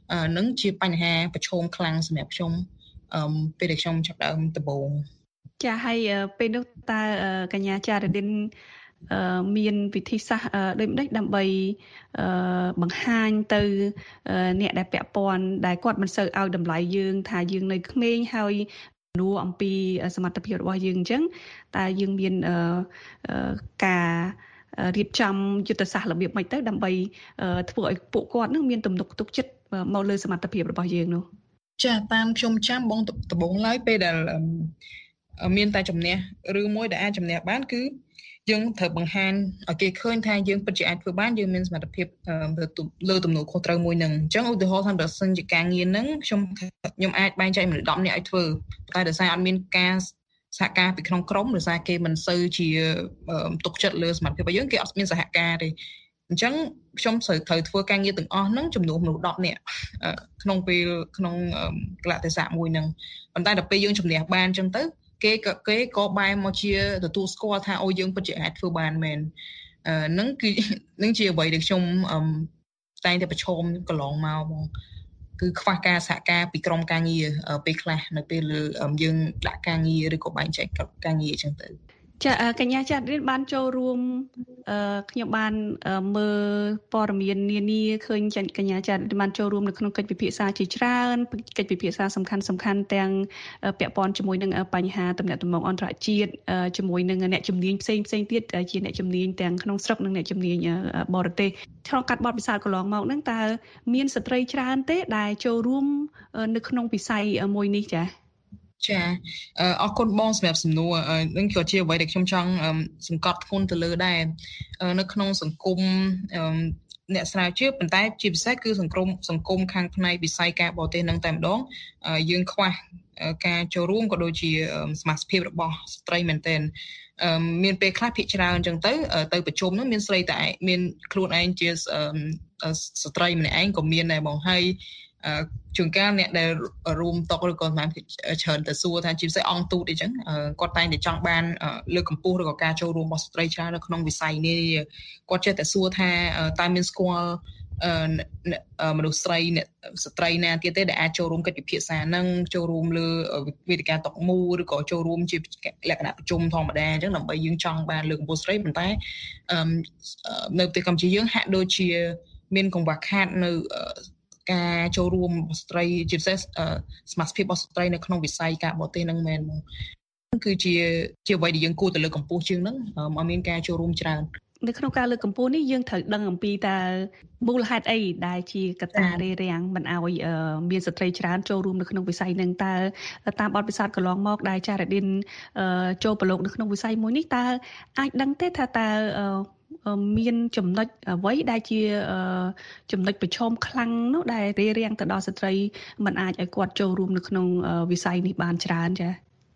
នឹងជាបញ្ហាប្រឈមខ្លាំងសម្រាប់ខ្ញុំពេលដែលខ្ញុំចាប់ដើមដំបូងចាហើយពេលនោះតើកញ្ញាចារឌិនមានវិធីសាស្ត្រដូចម្ដេចដើម្បីបង្ហាញទៅអ្នកដែលពាក់ព័ន្ធដែលគាត់មិនសូវឲ្យតម្លៃយើងថាយើងនៅក្មេងហើយនួអំពីសមត្ថភាពរបស់យើងអញ្ចឹងតើយើងមានការរៀបចំយុទ្ធសាស្ត្ររបៀបម៉េចទៅដើម្បីធ្វើឲ្យពួកគាត់នឹងមានទំនុកទុកចិត្តមកលើសមត្ថភាពរបស់យើងនោះចាតាមខ្ញុំចាំបងដំបូងឡើយពេលដែលមានតែជំនះឬមួយដែលអាចជំនះបានគឺយើងត្រូវបង្ហាញឲ្យគេឃើញថាយើងពិតជាអាចធ្វើបានយើងមានសមត្ថភាពលើទំនួលខុសត្រូវមួយនឹងអញ្ចឹងឧទាហរណ៍ថាបើសិនជាការងារហ្នឹងខ្ញុំអាចបែងចែកមនុស្ស10នាក់ឲ្យធ្វើតែដោយសារអត់មានការសហការពីក្នុងក្រុមដោយសារគេមិនសូវជាទុកចិត្តលើសមត្ថភាពរបស់យើងគេអត់មានសហការទេអញ្ចឹងខ្ញុំត្រូវធ្វើការងារទាំងអស់ហ្នឹងចំនួនមនុស្ស10នាក់ក្នុងកលៈទេសៈមួយហ្នឹងប៉ុន្តែដល់ពេលយើងជំនះបានអញ្ចឹងទៅគេក៏បែរមកជាទទួលស្គាល់ថាអូយើងពិតជាអាចធ្វើបានមែននឹងជាអ្វីដែលខ្ញុំតែងតែប្រឈមកន្លងមកបងគឺខ្វះការសហការពីក្រុមការងារពេលខ្លះនៅពេលយើងដាក់ការងារឬក៏បែងចែកការងារអញ្ចឹងទៅចាកញ្ញាចាត់រៀនបានចូលរួមខ្ញុំបានមើលព័ត៌មាននានាឃើញកញ្ញាចាត់បានចូលរួមនៅក្នុងកិច្ចពិភាក្សាជាច្រើនកិច្ចពិភាក្សាសំខាន់ទាំងពាក់ព័ន្ធជាមួយនឹងបញ្ហាទំនាក់ទំនងអន្តរជាតិជាមួយនឹងអ្នកជំនាញផ្សេងទៀតជាអ្នកជំនាញទាំងក្នុងស្រុកនិងអ្នកជំនាញបរទេសក្នុងកាត់បទពិសោធន៍កន្លងមកហ្នឹងតើមានស្ត្រីច្រើនទេដែលចូលរួមនៅក្នុងវិស័យមួយនេះចាចាអរគុណបងសម្រាប់សំណួរនឹងក៏ជាអ្វីដែលខ្ញុំចង់សង្កត់ធ្ងន់ទៅលើដែរនៅក្នុងសង្គមអ្នកស្រាវជ្រាវប៉ុន្តែជាពិសេសគឺសង្គមខាងផ្នែកវិស័យការបរទេសនឹងតែម្ដងយើងខ្វះការចូលរួមក៏ដូចជាសមាជិកភាពរបស់ស្ត្រីមែនទែនមានពេលខ្លះភាគច្រើនអញ្ចឹងទៅប្រជុំនោះមានស្រីតែមានខ្លួនឯងជាស្ត្រីម្នាក់ឯងក៏មានដែរបងហើយជួនកាលអ្នកដែលរួមតុកឬក៏សម្រាប់ច្រើនទៅសួរថាជាពិសេសអង្គទូតអីចឹងគាត់តែងតែចង់បានលើកកម្ពស់ឬក៏ការចូលរួមរបស់ស្ត្រីច្រើននៅក្នុងវិស័យនេះគាត់ចេះតែសួរថាតើមានស្គាល់មនុស្សស្ត្រីណាទៀតទេដែលអាចចូលរួមកិច្ចពិភាក្សានឹងចូលរួមលើវេទិកាតុកមូឬក៏ចូលរួមជាលក្ខណៈប្រជុំធម្មតាអញ្ចឹងដើម្បីយើងចង់បានលើកកម្ពស់ស្ត្រីប៉ុន្តែនៅប្រទេសកម្ពុជាយើងហាក់ដូចជាមានកង្វះខាតនៅការចូលរួមរបស់ស្ត្រីជាពិសេសសមាជិកភាពរបស់ស្ត្រីនៅក្នុងវិស័យការបរទេសហ្នឹងមែនមកគឺជាអ្វីដែលយើងគួរតែលើកកម្ពស់ជាងហ្នឹងឲ្យមានការចូលរួមច្រើននៅក្នុងការលើកកម្ពស់នេះយើងត្រូវដឹងអំពីតើមូលហេតុអីដែលជាកត្តារារាំងមិនឲ្យមានស្ត្រីច្រើនចូលរួមនៅក្នុងវិស័យហ្នឹងតើតាមបទពិសោធន៍កន្លងមកដែលចារឌិនចូលប្រឡូកនៅក្នុងវិស័យមួយនេះតើអាចដឹងទេថាតើមានចំណុចអ្វីដែលជាចំណុចប្រឈមខ្លាំងនោះដែលរារាំងទៅដល់ស្ត្រីមិនអាចឲ្យគាត់ចូលរួមនៅក្នុងវិស័យនេះបានច្រើនចា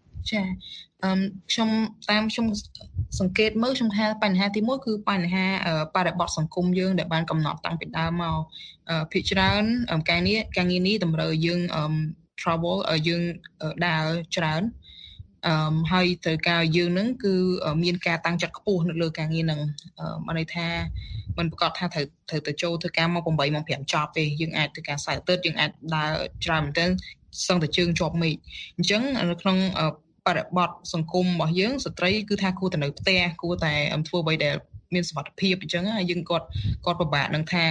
ខ្ញុំសង្កេតមើលខ្ញុំថាបញ្ហាទី1គឺបញ្ហាបរិបទសង្គមយើងដែលបានកំណត់តាំងពីដើមមកភាគច្រើនការងារនេះតម្រូវយើង travel យើងដើរច្រើនហើយត្រូវការយើងនឹងគឺមានការតាំងចិត្តខ្ពស់នៅលើការងារនឹងបានន័យថាមិនប្រកាសថាត្រូវទៅចូលធ្វើការមក8ម៉ោង5ចប់ទេយើងអាចធ្វើការសៅរ៍អាទិត្យយើងអាចដើរច្រើនមែនទែនសឹងតែជើងជាប់មេឃអញ្ចឹងនៅក្នុងបរិបទសង្គមរបស់យើងស្ត្រីគឺថាគួរតែនៅផ្ទះគួរតែធ្វើអ្វីដែលមានសុវត្ថិភាពអញ្ចឹងយើងគាត់ពិបាកនឹងថា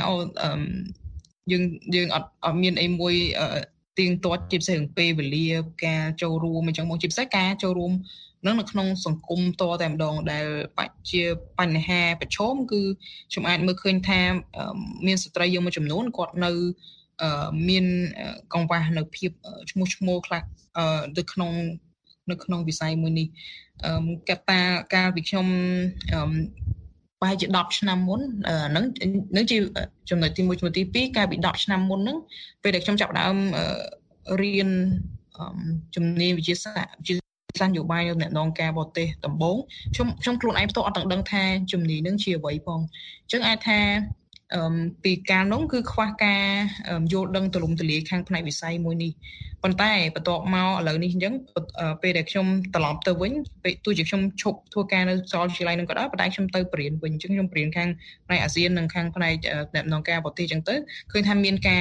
យើងអត់មានអីមួយទៀងទាត់ជាពិសេសពេលវេលាការចូលរួមអញ្ចឹងមកជាពិសេសការចូលរួមនៅក្នុងសង្គមតតែម្ដងដែលជាបញ្ហាប្រឈមគឺខ្ញុំអាចមើលឃើញថាមានស្ត្រីយើងមួយចំនួនគាត់នៅមានកង្វះនៅភាពឈ្មោះខ្លះនៅក្នុងវិស័យមួយនេះកត្តាកាលពីខ្ញុំប្រហែលជា10ឆ្នាំមុននឹងជាចំណុចទី1ចំណុចទី2កាលពី10ឆ្នាំមុនហ្នឹងពេលដែលខ្ញុំចាប់ដើមរៀនជំនាញវិទ្យាសាស្ត្រនយោបាយនៅអ្នកនងការបរទេសដំបូងខ្ញុំខ្លួនឯងផ្ទាល់អត់ដឹងថាជំនាញហ្នឹងជាអ្វីផងអញ្ចឹងអាចថាពីកាលនោះគឺខ្វះការយល់ដឹងទូលំទូលាយខាងផ្នែកវិស័យមួយនេះប៉ុន្តែបន្ទាប់មកឥឡូវនេះអញ្ចឹងពេលដែលខ្ញុំត្រឡប់ទៅវិញពេលទោះជាខ្ញុំឈប់ធ្វើការនៅសាកលវិទ្យាល័យនឹងក៏ដោយប៉ុន្តែខ្ញុំទៅបរៀនវិញអញ្ចឹងខ្ញុំបរៀនខាងផ្នែកអាស៊ាននិងខាងផ្នែកអ្នកដំណើរការបរទេសអញ្ចឹងទៅឃើញថាមានការ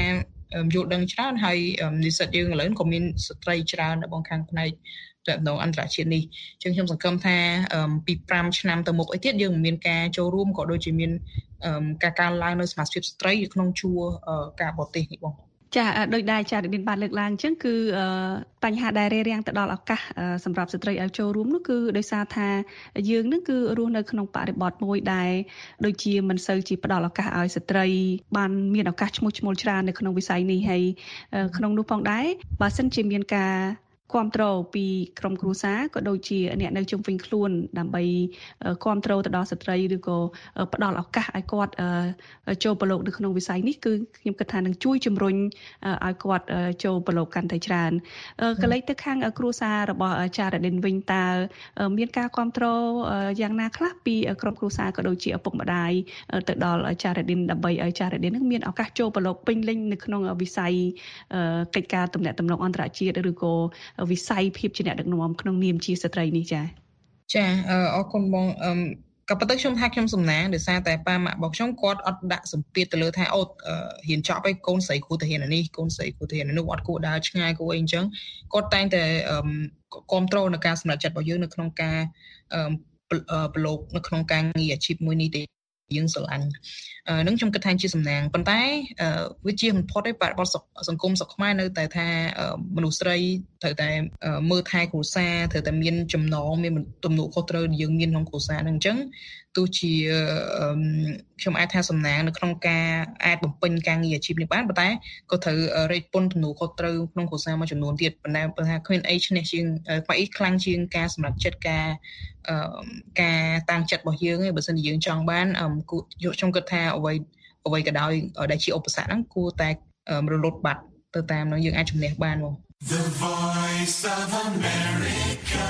យល់ដឹងច្រើនហើយនិស្សិតយើងឥឡូវក៏មានស្ត្រីច្រើននៅបងខាងផ្នែកនៅអន្តរជាតិនេះអញ្ចឹងខ្ញុំសង្ឃឹមថាពី5ឆ្នាំទៅមុខអីទៀតយើងមានការចូលរួមក៏ដូចជាមានការកើនឡើងនៅសមាជិកស្ត្រីក្នុងជួរការបរទេសនេះបងចាដោយដែលចារៀនបានលើកឡើងអញ្ចឹងគឺបញ្ហាដែលរារាំងទៅដល់ឱកាសសម្រាប់ស្ត្រីឲ្យចូលរួមនោះគឺដោយសារថាយើងនឹងគឺរស់នៅក្នុងបរិបទមួយដែលដូចជាមិនសូវជាផ្ដល់ឱកាសឲ្យស្ត្រីបានមានឱកាសឈ្មោះឈ្មោលច្រើននៅក្នុងវិស័យនេះហើយក្នុងនោះផងដែរបើសិនជាមានការគ្រប់គ្រងពីក្រុមគ្រួសារក៏ដូចជាអ្នកនៅជុំវិញខ្លួនដើម្បីគ្រប់គ្រងទៅដល់ស្ត្រីឬក៏ផ្ដល់ឱកាសឲ្យគាត់ចូលប្រឡូកនៅក្នុងវិស័យនេះគឺខ្ញុំគិតថានឹងជួយជំរុញឲ្យគាត់ចូលប្រឡូកកាន់តែច្រើនកលិចទៅខាងគ្រួសាររបស់ចារ៉ាឌិនវិញតើមានការគ្រប់គ្រងយ៉ាងណាខ្លះពីក្រុមគ្រួសារក៏ដូចជាឪពុកម្ដាយទៅដល់ចារ៉ាឌិនដើម្បីឲ្យចារ៉ាឌិននឹងមានឱកាសចូលប្រឡូកពេញលេញនៅក្នុងវិស័យកិច្ចការទំនាក់ទំនងអន្តរជាតិឬក៏វិស័យភាពជាអ្នកដឹកនាំក្នុងនាមជាស្ត្រីនេះចាអរគុណបងក៏ប៉ុន្តែខ្ញុំថាខ្ញុំសំណាងដោយសារតែប៉ាម៉ាក់របស់ខ្ញុំគាត់អត់ដាក់សម្ពាធទៅលើថាហ៊ានចប់ឲ្យកូនស្រីគួរទៅហ៊ាននេះកូនស្រីគួរទៅហ៊ាននោះអត់គួរដើរឆ្ងាយគួរអីអញ្ចឹងគាត់តែងតែគ្រប់គ្រងនៅការសម្រេចចិត្តរបស់យើងនៅក្នុងការប្រឡូកនៅក្នុងការងារអាជីពមួយនេះទេយើងស្រឡាញ់នឹងខ្ញុំគិតថាជាសំណាងប៉ុន្តែវាជាមិនផុតទេបរិបទសង្គមស្រុកខ្មែរនៅតែថាមនុស្សស្រីត្រូវតែមើលថែគ្រួសារត្រូវតែមានចំណងមានទំនួលខុសត្រូវយើងមានក្នុងគ្រួសារហ្នឹងអញ្ចឹងទោះជាខ្ញុំអាចថាសំណាងនៅក្នុងការអាចបំពេញការងារអាជីពនេះបានប៉ុន្តែក៏ត្រូវរែកពុនទំនួលខុសត្រូវក្នុងគ្រួសារមួយចំនួនទៀតប៉ុន្តែបើថាគ្មានអីឈ្នះជាងខ្វះអីខ្លាំងជាងការសម្រេចចិត្តការតាំងចិត្តរបស់យើងឯងបើសិនជាយើងចង់បានខ្ញុំគិតថាអ្វីក៏ដោយដែលជាឧបសគ្គហ្នឹងគួរតែរលត់បាត់ទៅតាមនោះយើងអាចជំនះបានមក The Voice of America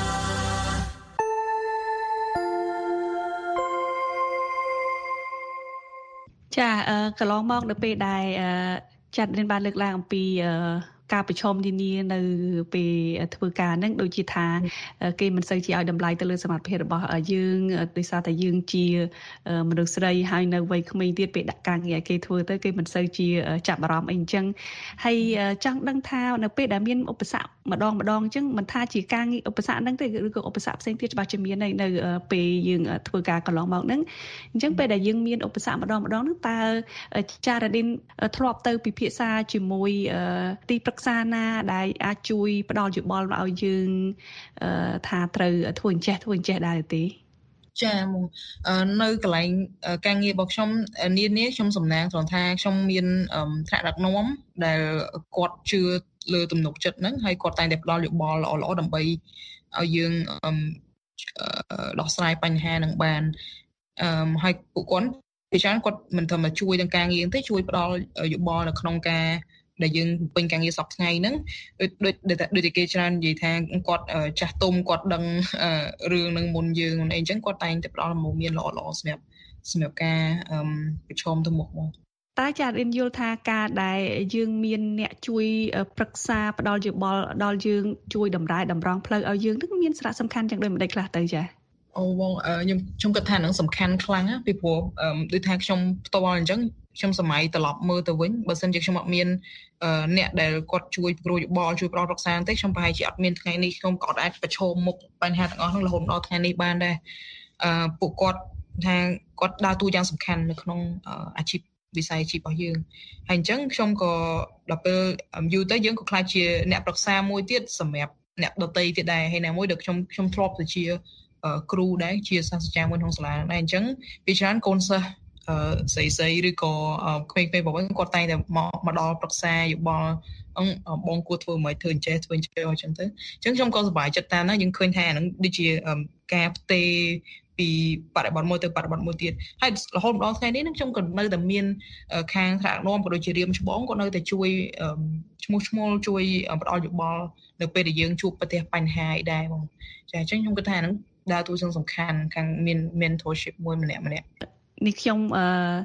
ចាកន្លងមកនៅពេលដែលចាត់រៀនបានលើកឡើងអំពីការប្រឈមនានានៅពេលធ្វើការហ្នឹងដូចជាថាគេមិនសូវជាឲ្យតម្លៃទៅលើសមត្ថភាពរបស់យើងដោយសារតែយើងជាមនុស្សស្រីហើយនៅវ័យក្មេងទៀតពេលដាក់ការងារឲ្យគេធ្វើទៅគេមិនសូវជាចាប់អារម្មណ៍អីអញ្ចឹងហើយចង់ដឹងថានៅពេលដែលមានឧបសគ្គម្ដងអញ្ចឹងមិនថាជាការងារឧបសគ្គហ្នឹងទេឬក៏ឧបសគ្គផ្សេងទៀតច្បាស់ជាមាននៅពេលយើងធ្វើការកន្លងមកហ្នឹងអញ្ចឹងពេលដែលយើងមានឧបសគ្គម្ដងហ្នឹងតើចារ៉ាឌីនធ្លាប់ទៅពិភាក្សាជាមួយទីប្រឹក្សាណាដែលអាចជួយផ្ដល់យោបល់ឲ្យយើងថាត្រូវធ្វើអញ្ចេះដែរទេចានៅកន្លែងការងាររបស់ខ្ញុំនាខ្ញុំសំណាងត្រង់ថាខ្ញុំមានថ្នាក់ដឹកនាំដែលគាត់ជឿលើទំនុកចិត្តហ្នឹងហើយគាត់តែងតែផ្ដល់យោបល់ល្អៗដើម្បីឲ្យយើងដោះស្រាយបញ្ហានឹងបានហើយពួកគាត់គាត់មិនត្រឹមតែជួយនឹងការងារទេជួយផ្ដល់យោបល់នៅក្នុងការដែលយើងពេញការងារសប្តាហ៍ថ្ងៃហ្នឹងដូចតែគេច្រើននិយាយថាគាត់ចាស់ទុំគាត់ដឹងរឿងនឹងមុនយើងអីអញ្ចឹងគាត់តែងតែផ្ដល់មកមានល្អសម្រាប់ការប្រឈមទៅមុខមកតែចារៀនយល់ថាការដែលយើងមានអ្នកជួយប្រឹក្សាផ្ដល់យោបល់ដល់យើងជួយតម្រែតម្រង់ផ្លូវឲ្យយើងនឹងមានសារៈសំខាន់យ៉ាងដូចម្ដេចខ្លះទៅចាអូបងខ្ញុំគិតថានឹងសំខាន់ខ្លាំងណាពីព្រោះដូចថាខ្ញុំផ្ទាល់អញ្ចឹងខ្ញុំសម័យត្រឡប់មើលទៅវិញបើសិនជាខ្ញុំអត់មានអ្នកដែលគាត់ជួយព្រួយយោបល់ជួយផ្ដល់ប្រឹក្សាទេខ្ញុំប្រហែលជាអត់មានថ្ងៃនេះខ្ញុំក៏អាចប្រឈមមុខបញ្ហាទាំងអស់ហ្នឹងរហូតដល់ថ្ងៃនេះបានដែរពួកគាត់ថាគាត់ដើរតួយ៉ាងសំខាន់នៅក្នុងអាជីពវិស័យអាជីពរបស់យើងហើយអញ្ចឹងខ្ញុំក៏ដល់ពេលយូរទៅយើងក៏ខ្លាចជាអ្នកប្រឹក្សាមួយទៀតសម្រាប់អ្នកដទៃទៀតដែរហើយណាមួយដែលខ្ញុំធ្លាប់ទៅជាគ្រូដែរជាសាស្ត្រាចារ្យមួយក្នុងសាលាដែរអញ្ចឹងពីច្រើនកូនសិស្សស្រីឬក៏ក្មេងៗបងគាត់តែងតែមកដល់ប្រឹក្សាយោបល់បងគួរធ្វើមិនធ្វើអញ្ចេះអញ្ចឹងទៅអញ្ចឹងខ្ញុំក៏សប្បាយចិត្តតាមណាយើងឃើញថាហ្នឹងដូចជាការផ្ទេរពីបរិបទមួយទៅបរិបទមួយទៀតហើយរហូតដល់ថ្ងៃនេះខ្ញុំក៏នៅតែមានខាងថ្នាក់នាំក៏ដូចជារៀមច្បងក៏នៅតែជួយឈ្មោះជួយផ្ដល់យោបល់នៅពេលដែលយើងជួបប្រទះបញ្ហាអីដែរបងចាអញ្ចឹងខ្ញុំគិតថាហ្នឹងដើរតួសំខាន់ខាងមាន mentorship មួយម្នាក់នេះខ្ញុំ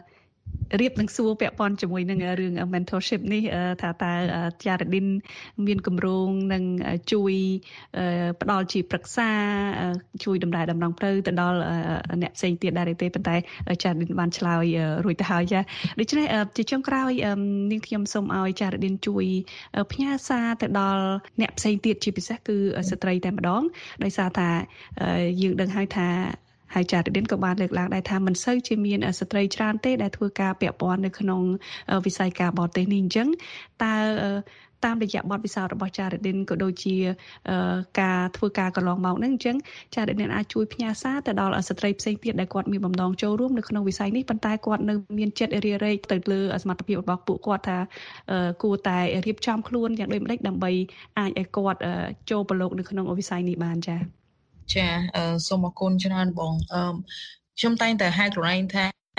រៀបនឹងសួរពាក់ព័ន្ធជាមួយនឹងរឿង mentorship នេះថាតើចារឌិនមានគម្រោងនឹងជួយផ្ដល់ជាប្រឹក្សាជួយដំណើរដំណងផ្លូវទៅដល់អ្នកផ្សេងទៀតដែរទេប៉ុន្តែចារឌិនបានឆ្លើយរួចទៅហើយចាដូច្នេះជាចុងក្រោយនាងខ្ញុំសូមឲ្យចារឌិនជួយផ្ញើសារទៅដល់អ្នកផ្សេងទៀតជាពិសេសគឺស្ត្រីតែម្ដងដោយសារថាយើងដឹងហើយថាហើយចារឌិនក៏បានលើកឡើងដែរថាមិនសូវជាមានស្ត្រីច្រើនទេដែលធ្វើការពាក់ព័ន្ធនៅក្នុងវិស័យការបរទេសនេះអញ្ចឹងតើតាមរយៈបទពិសោធន៍របស់ចារឌិនក៏ដូចជាការធ្វើការកន្លងមកហ្នឹងអញ្ចឹងចារឌិនអាចជួយផ្ញើសារទៅដល់ស្ត្រីផ្សេងទៀតដែលគាត់មានបំណងចូលរួមនៅក្នុងវិស័យនេះប៉ុន្តែគាត់នៅមានចិត្តរារែកទៅលើសមត្ថភាពរបស់ពួកគាត់ថាគួរតែរៀបចំខ្លួនយ៉ាងដូចម្តេចដើម្បីអាចឲ្យគាត់ចូលប្រឡូកនៅក្នុងវិស័យនេះបានចា៎ចាសូមអរគុណច្រើនបងខ្ញុំតែងតែហៅខ្លួនឯងថា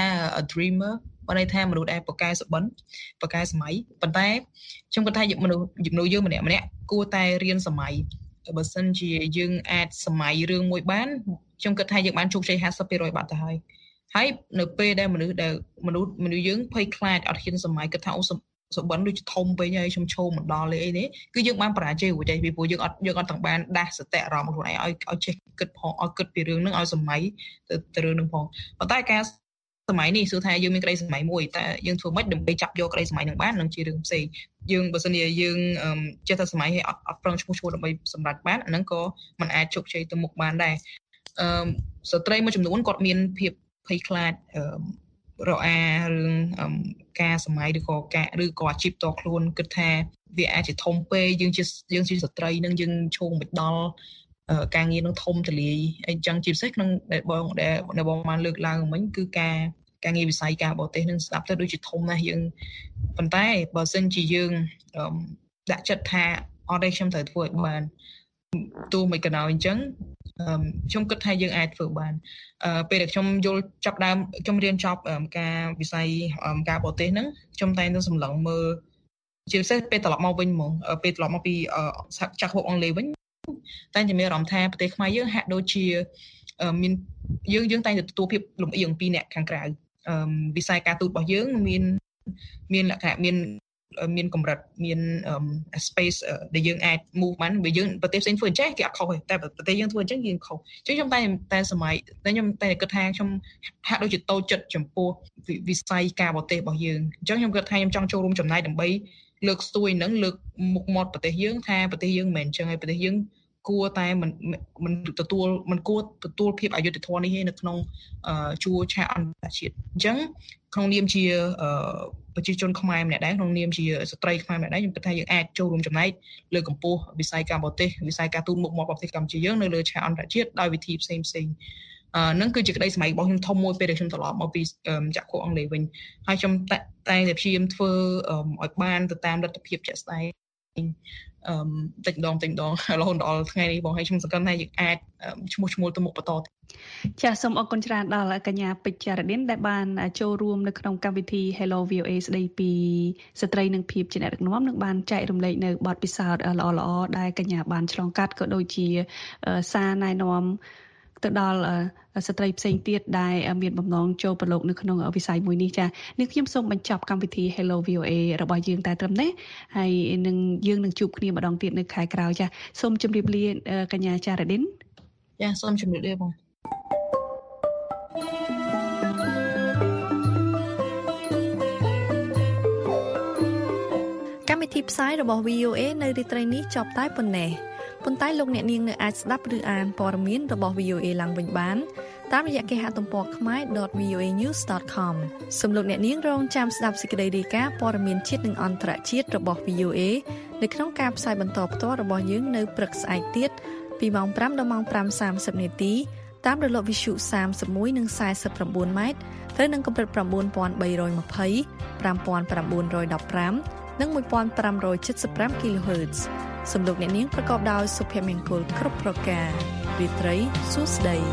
a dreamer បើន័យថាមនុស្សដែលប្រកែសុបិនប្រកែសម័យប៉ុន្តែខ្ញុំគិតថាមនុស្សយើងម្នាក់គួរតែរៀនសម័យបើសិនជាយើងអាចសម័យរឿងមួយបានខ្ញុំគិតថាយើងបានជោគជ័យ 50% បាត់ទៅហើយនៅពេលដែលមនុស្សយើងភ័យខ្លាចអត់ហ៊ានសម័យគិតថាអូសុបិនដូចធំពេកហើយខ្ញុំឈោមមិនដល់លេអីនេះគឺយើងបានបរាជ័យរួចហើយពីព្រោះយើងអត់ទាំងបានដាស់សតិអារម្មណ៍ខ្លួនឯងឲ្យចេះគិតផងឲ្យគិតពីរឿងហ្នឹងឲ្យសម័យទៅរឿងហ្នឹងផងប៉ុន្តែការសម័យនេះគឺថាយើងមានក្តីសម័យមួយតែយើងធ្វើម៉េចដើម្បីចាប់យកក្តីសម័យហ្នឹងបាននឹងជារឿងផ្សេងយើងបើសិនជាយើងចេះតែសម័យឲ្យអត់ប្រឹងឈ្មោះដើម្បីសម្រេចបានអាហ្នឹងក៏មិនអាចជោគជ័យទៅមុខបានដែរស្ត្រីមួយចំនួនគាត់មានភាពភ័យខ្លាចរអារឿងការសម័យឬក៏អាជីពតខ្លួនគិតថាវាអាចជាធំពេកយើងជាស្ត្រីនឹងយើងឈោងមិនដល់ការងារនឹងធំទលាយអីចឹងជាពិសេសក្នុងដែលបងបានលើកឡើងមិញគឺការងារវិស័យការបរទេសនឹងស្ដាប់ទៅដូចជាធំណាស់យើងប៉ុន្តែបើសិនជាយើងដាក់ចិត្តថាអត់ទេខ្ញុំត្រូវធ្វើឲ្យបានទោះមិនក៏ដោយអញ្ចឹងខ្ញុំគិតថាយើងអាចធ្វើបានពេលដែលខ្ញុំយល់ចាប់ដើមខ្ញុំរៀនចប់ការវិស័យការបរទេសហ្នឹងខ្ញុំតែងតែសម្លឹងមើលជាពិសេសពេលត្រឡប់មកវិញហ្មងពេលត្រឡប់មកពីចាក់ហូបអង់គ្លេសវិញតែមានអារម្មណ៍ថាប្រទេសខ្មែរយើងហាក់ដូចជាមានយើងតែងតែទទួលភាពលំអៀងពីអ្នកខាងក្រៅវិស័យការទូតរបស់យើងមានលក្ខណៈមានកម្រិតមាន space ដែលយើងអាច move បានបើយើងប្រទេសផ្សេងធ្វើអញ្ចឹងគេអត់ខុសទេតែប្រទេសយើងធ្វើអញ្ចឹងយើងខុសអញ្ចឹងខ្ញុំតែសម័យតែខ្ញុំតែគិតថាខ្ញុំហាក់ដូចជាតូចចិត្តចំពោះវិស័យការបរទេសរបស់យើងអញ្ចឹងខ្ញុំគិតថាខ្ញុំចង់ចូលរួមចំណែកដើម្បីលើកស្ទួយនឹងលើកមុខមាត់ប្រទេសយើងថាប្រទេសយើងមិនមែនអញ្ចឹងហើយប្រទេសយើងគួរតែមិនគួរទទួលភាពអយុត្តិធម៌នេះឯនៅក្នុងជួរឆាកអន្តរជាតិអញ្ចឹងក្នុងនាមជាប្រជាជនខ្មែរម្នាក់ដែរក្នុងនាមជាស្ត្រីខ្មែរម្នាក់ដែរខ្ញុំគិតថាយើងអាចចូលរួមចំណែកលើកកម្ពស់វិស័យការបរទេសវិស័យការទូតមុខមាត់ប្រទេសកម្ពុជាយើងនៅលើឆាកអន្តរជាតិដោយវិធីផ្សេងហ្នឹងគឺជាក្តីសម័យរបស់ខ្ញុំធំមួយពេលដែលខ្ញុំត្រឡប់មកពីចាក់គោអង់គ្លេសវិញហើយខ្ញុំតែងតែព្យាយាមធ្វើឲ្យបានទៅតាមលទ្ធភាពជាក់ស្ដែងតិចម្ដងរហូតដល់ថ្ងៃនេះបងហើយខ្ញុំសង្ឃឹមថាយើងអាចឈ្មោះទៅមុខបន្តទៀតចាសសូមអរគុណច្រើនដល់កញ្ញាពេជ្រចារឌិនដែលបានចូលរួមនៅក្នុងកម្មវិធី Hello VOA ស្ដីពីស្ត្រីនិងភាពជាអ្នកដឹកនាំនិងបានចែករំលែកនៅបទពិសោធន៍ល្អៗដែលកញ្ញាបានឆ្លងកាត់ក៏ដូចជាសារណែនាំទៅដល់ស្ត្រីផ្សេងទៀតដែលមានបំណងចូលប្រឡូកនៅក្នុងវិស័យមួយនេះចា៎នេះខ្ញុំសូមបញ្ចប់កម្មវិធី Hello VOA របស់យើងតែត្រឹមនេះហើយយើងនឹងជួបគ្នាម្ដងទៀតនៅខែក្រោយចា៎សូមជម្រាបលាកញ្ញាចារឌិនចាសូមជម្រាបលាបងកម្មវិធីផ្សាយរបស់ VOA នៅរាត្រីនេះចប់តែប៉ុណ្ណេះប៉ុន្តែលោកអ្នកនាងនៅអាចស្ដាប់ឬអានព័ត៌មានរបស់ VOA ឡើងវិញបានតាមរយៈគេហទំព័រ khmer.voanews.com សូមលោកអ្នកនាងរងចាំស្ដាប់សេចក្តីរាយការណ៍ព័ត៌មានជាតិនិងអន្តរជាតិរបស់ VOA នៅក្នុងការផ្សាយបន្តផ្ទាល់របស់យើងនៅព្រឹកស្អែកទៀតពីម៉ោង 5 ដល់ម៉ោង 5:30 នាទីតាមរលកវិទ្យុ31និង49ម៉ែត្រត្រូវនឹងកម្រិត 9320 5915 និង 1575 kHz សំឡេងអ្នកនាងប្រកបដោយសុភមង្គលគ្រប់ប្រការរាត្រីសួស្តី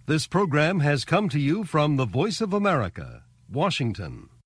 This program has come to you from the Voice of America, Washington.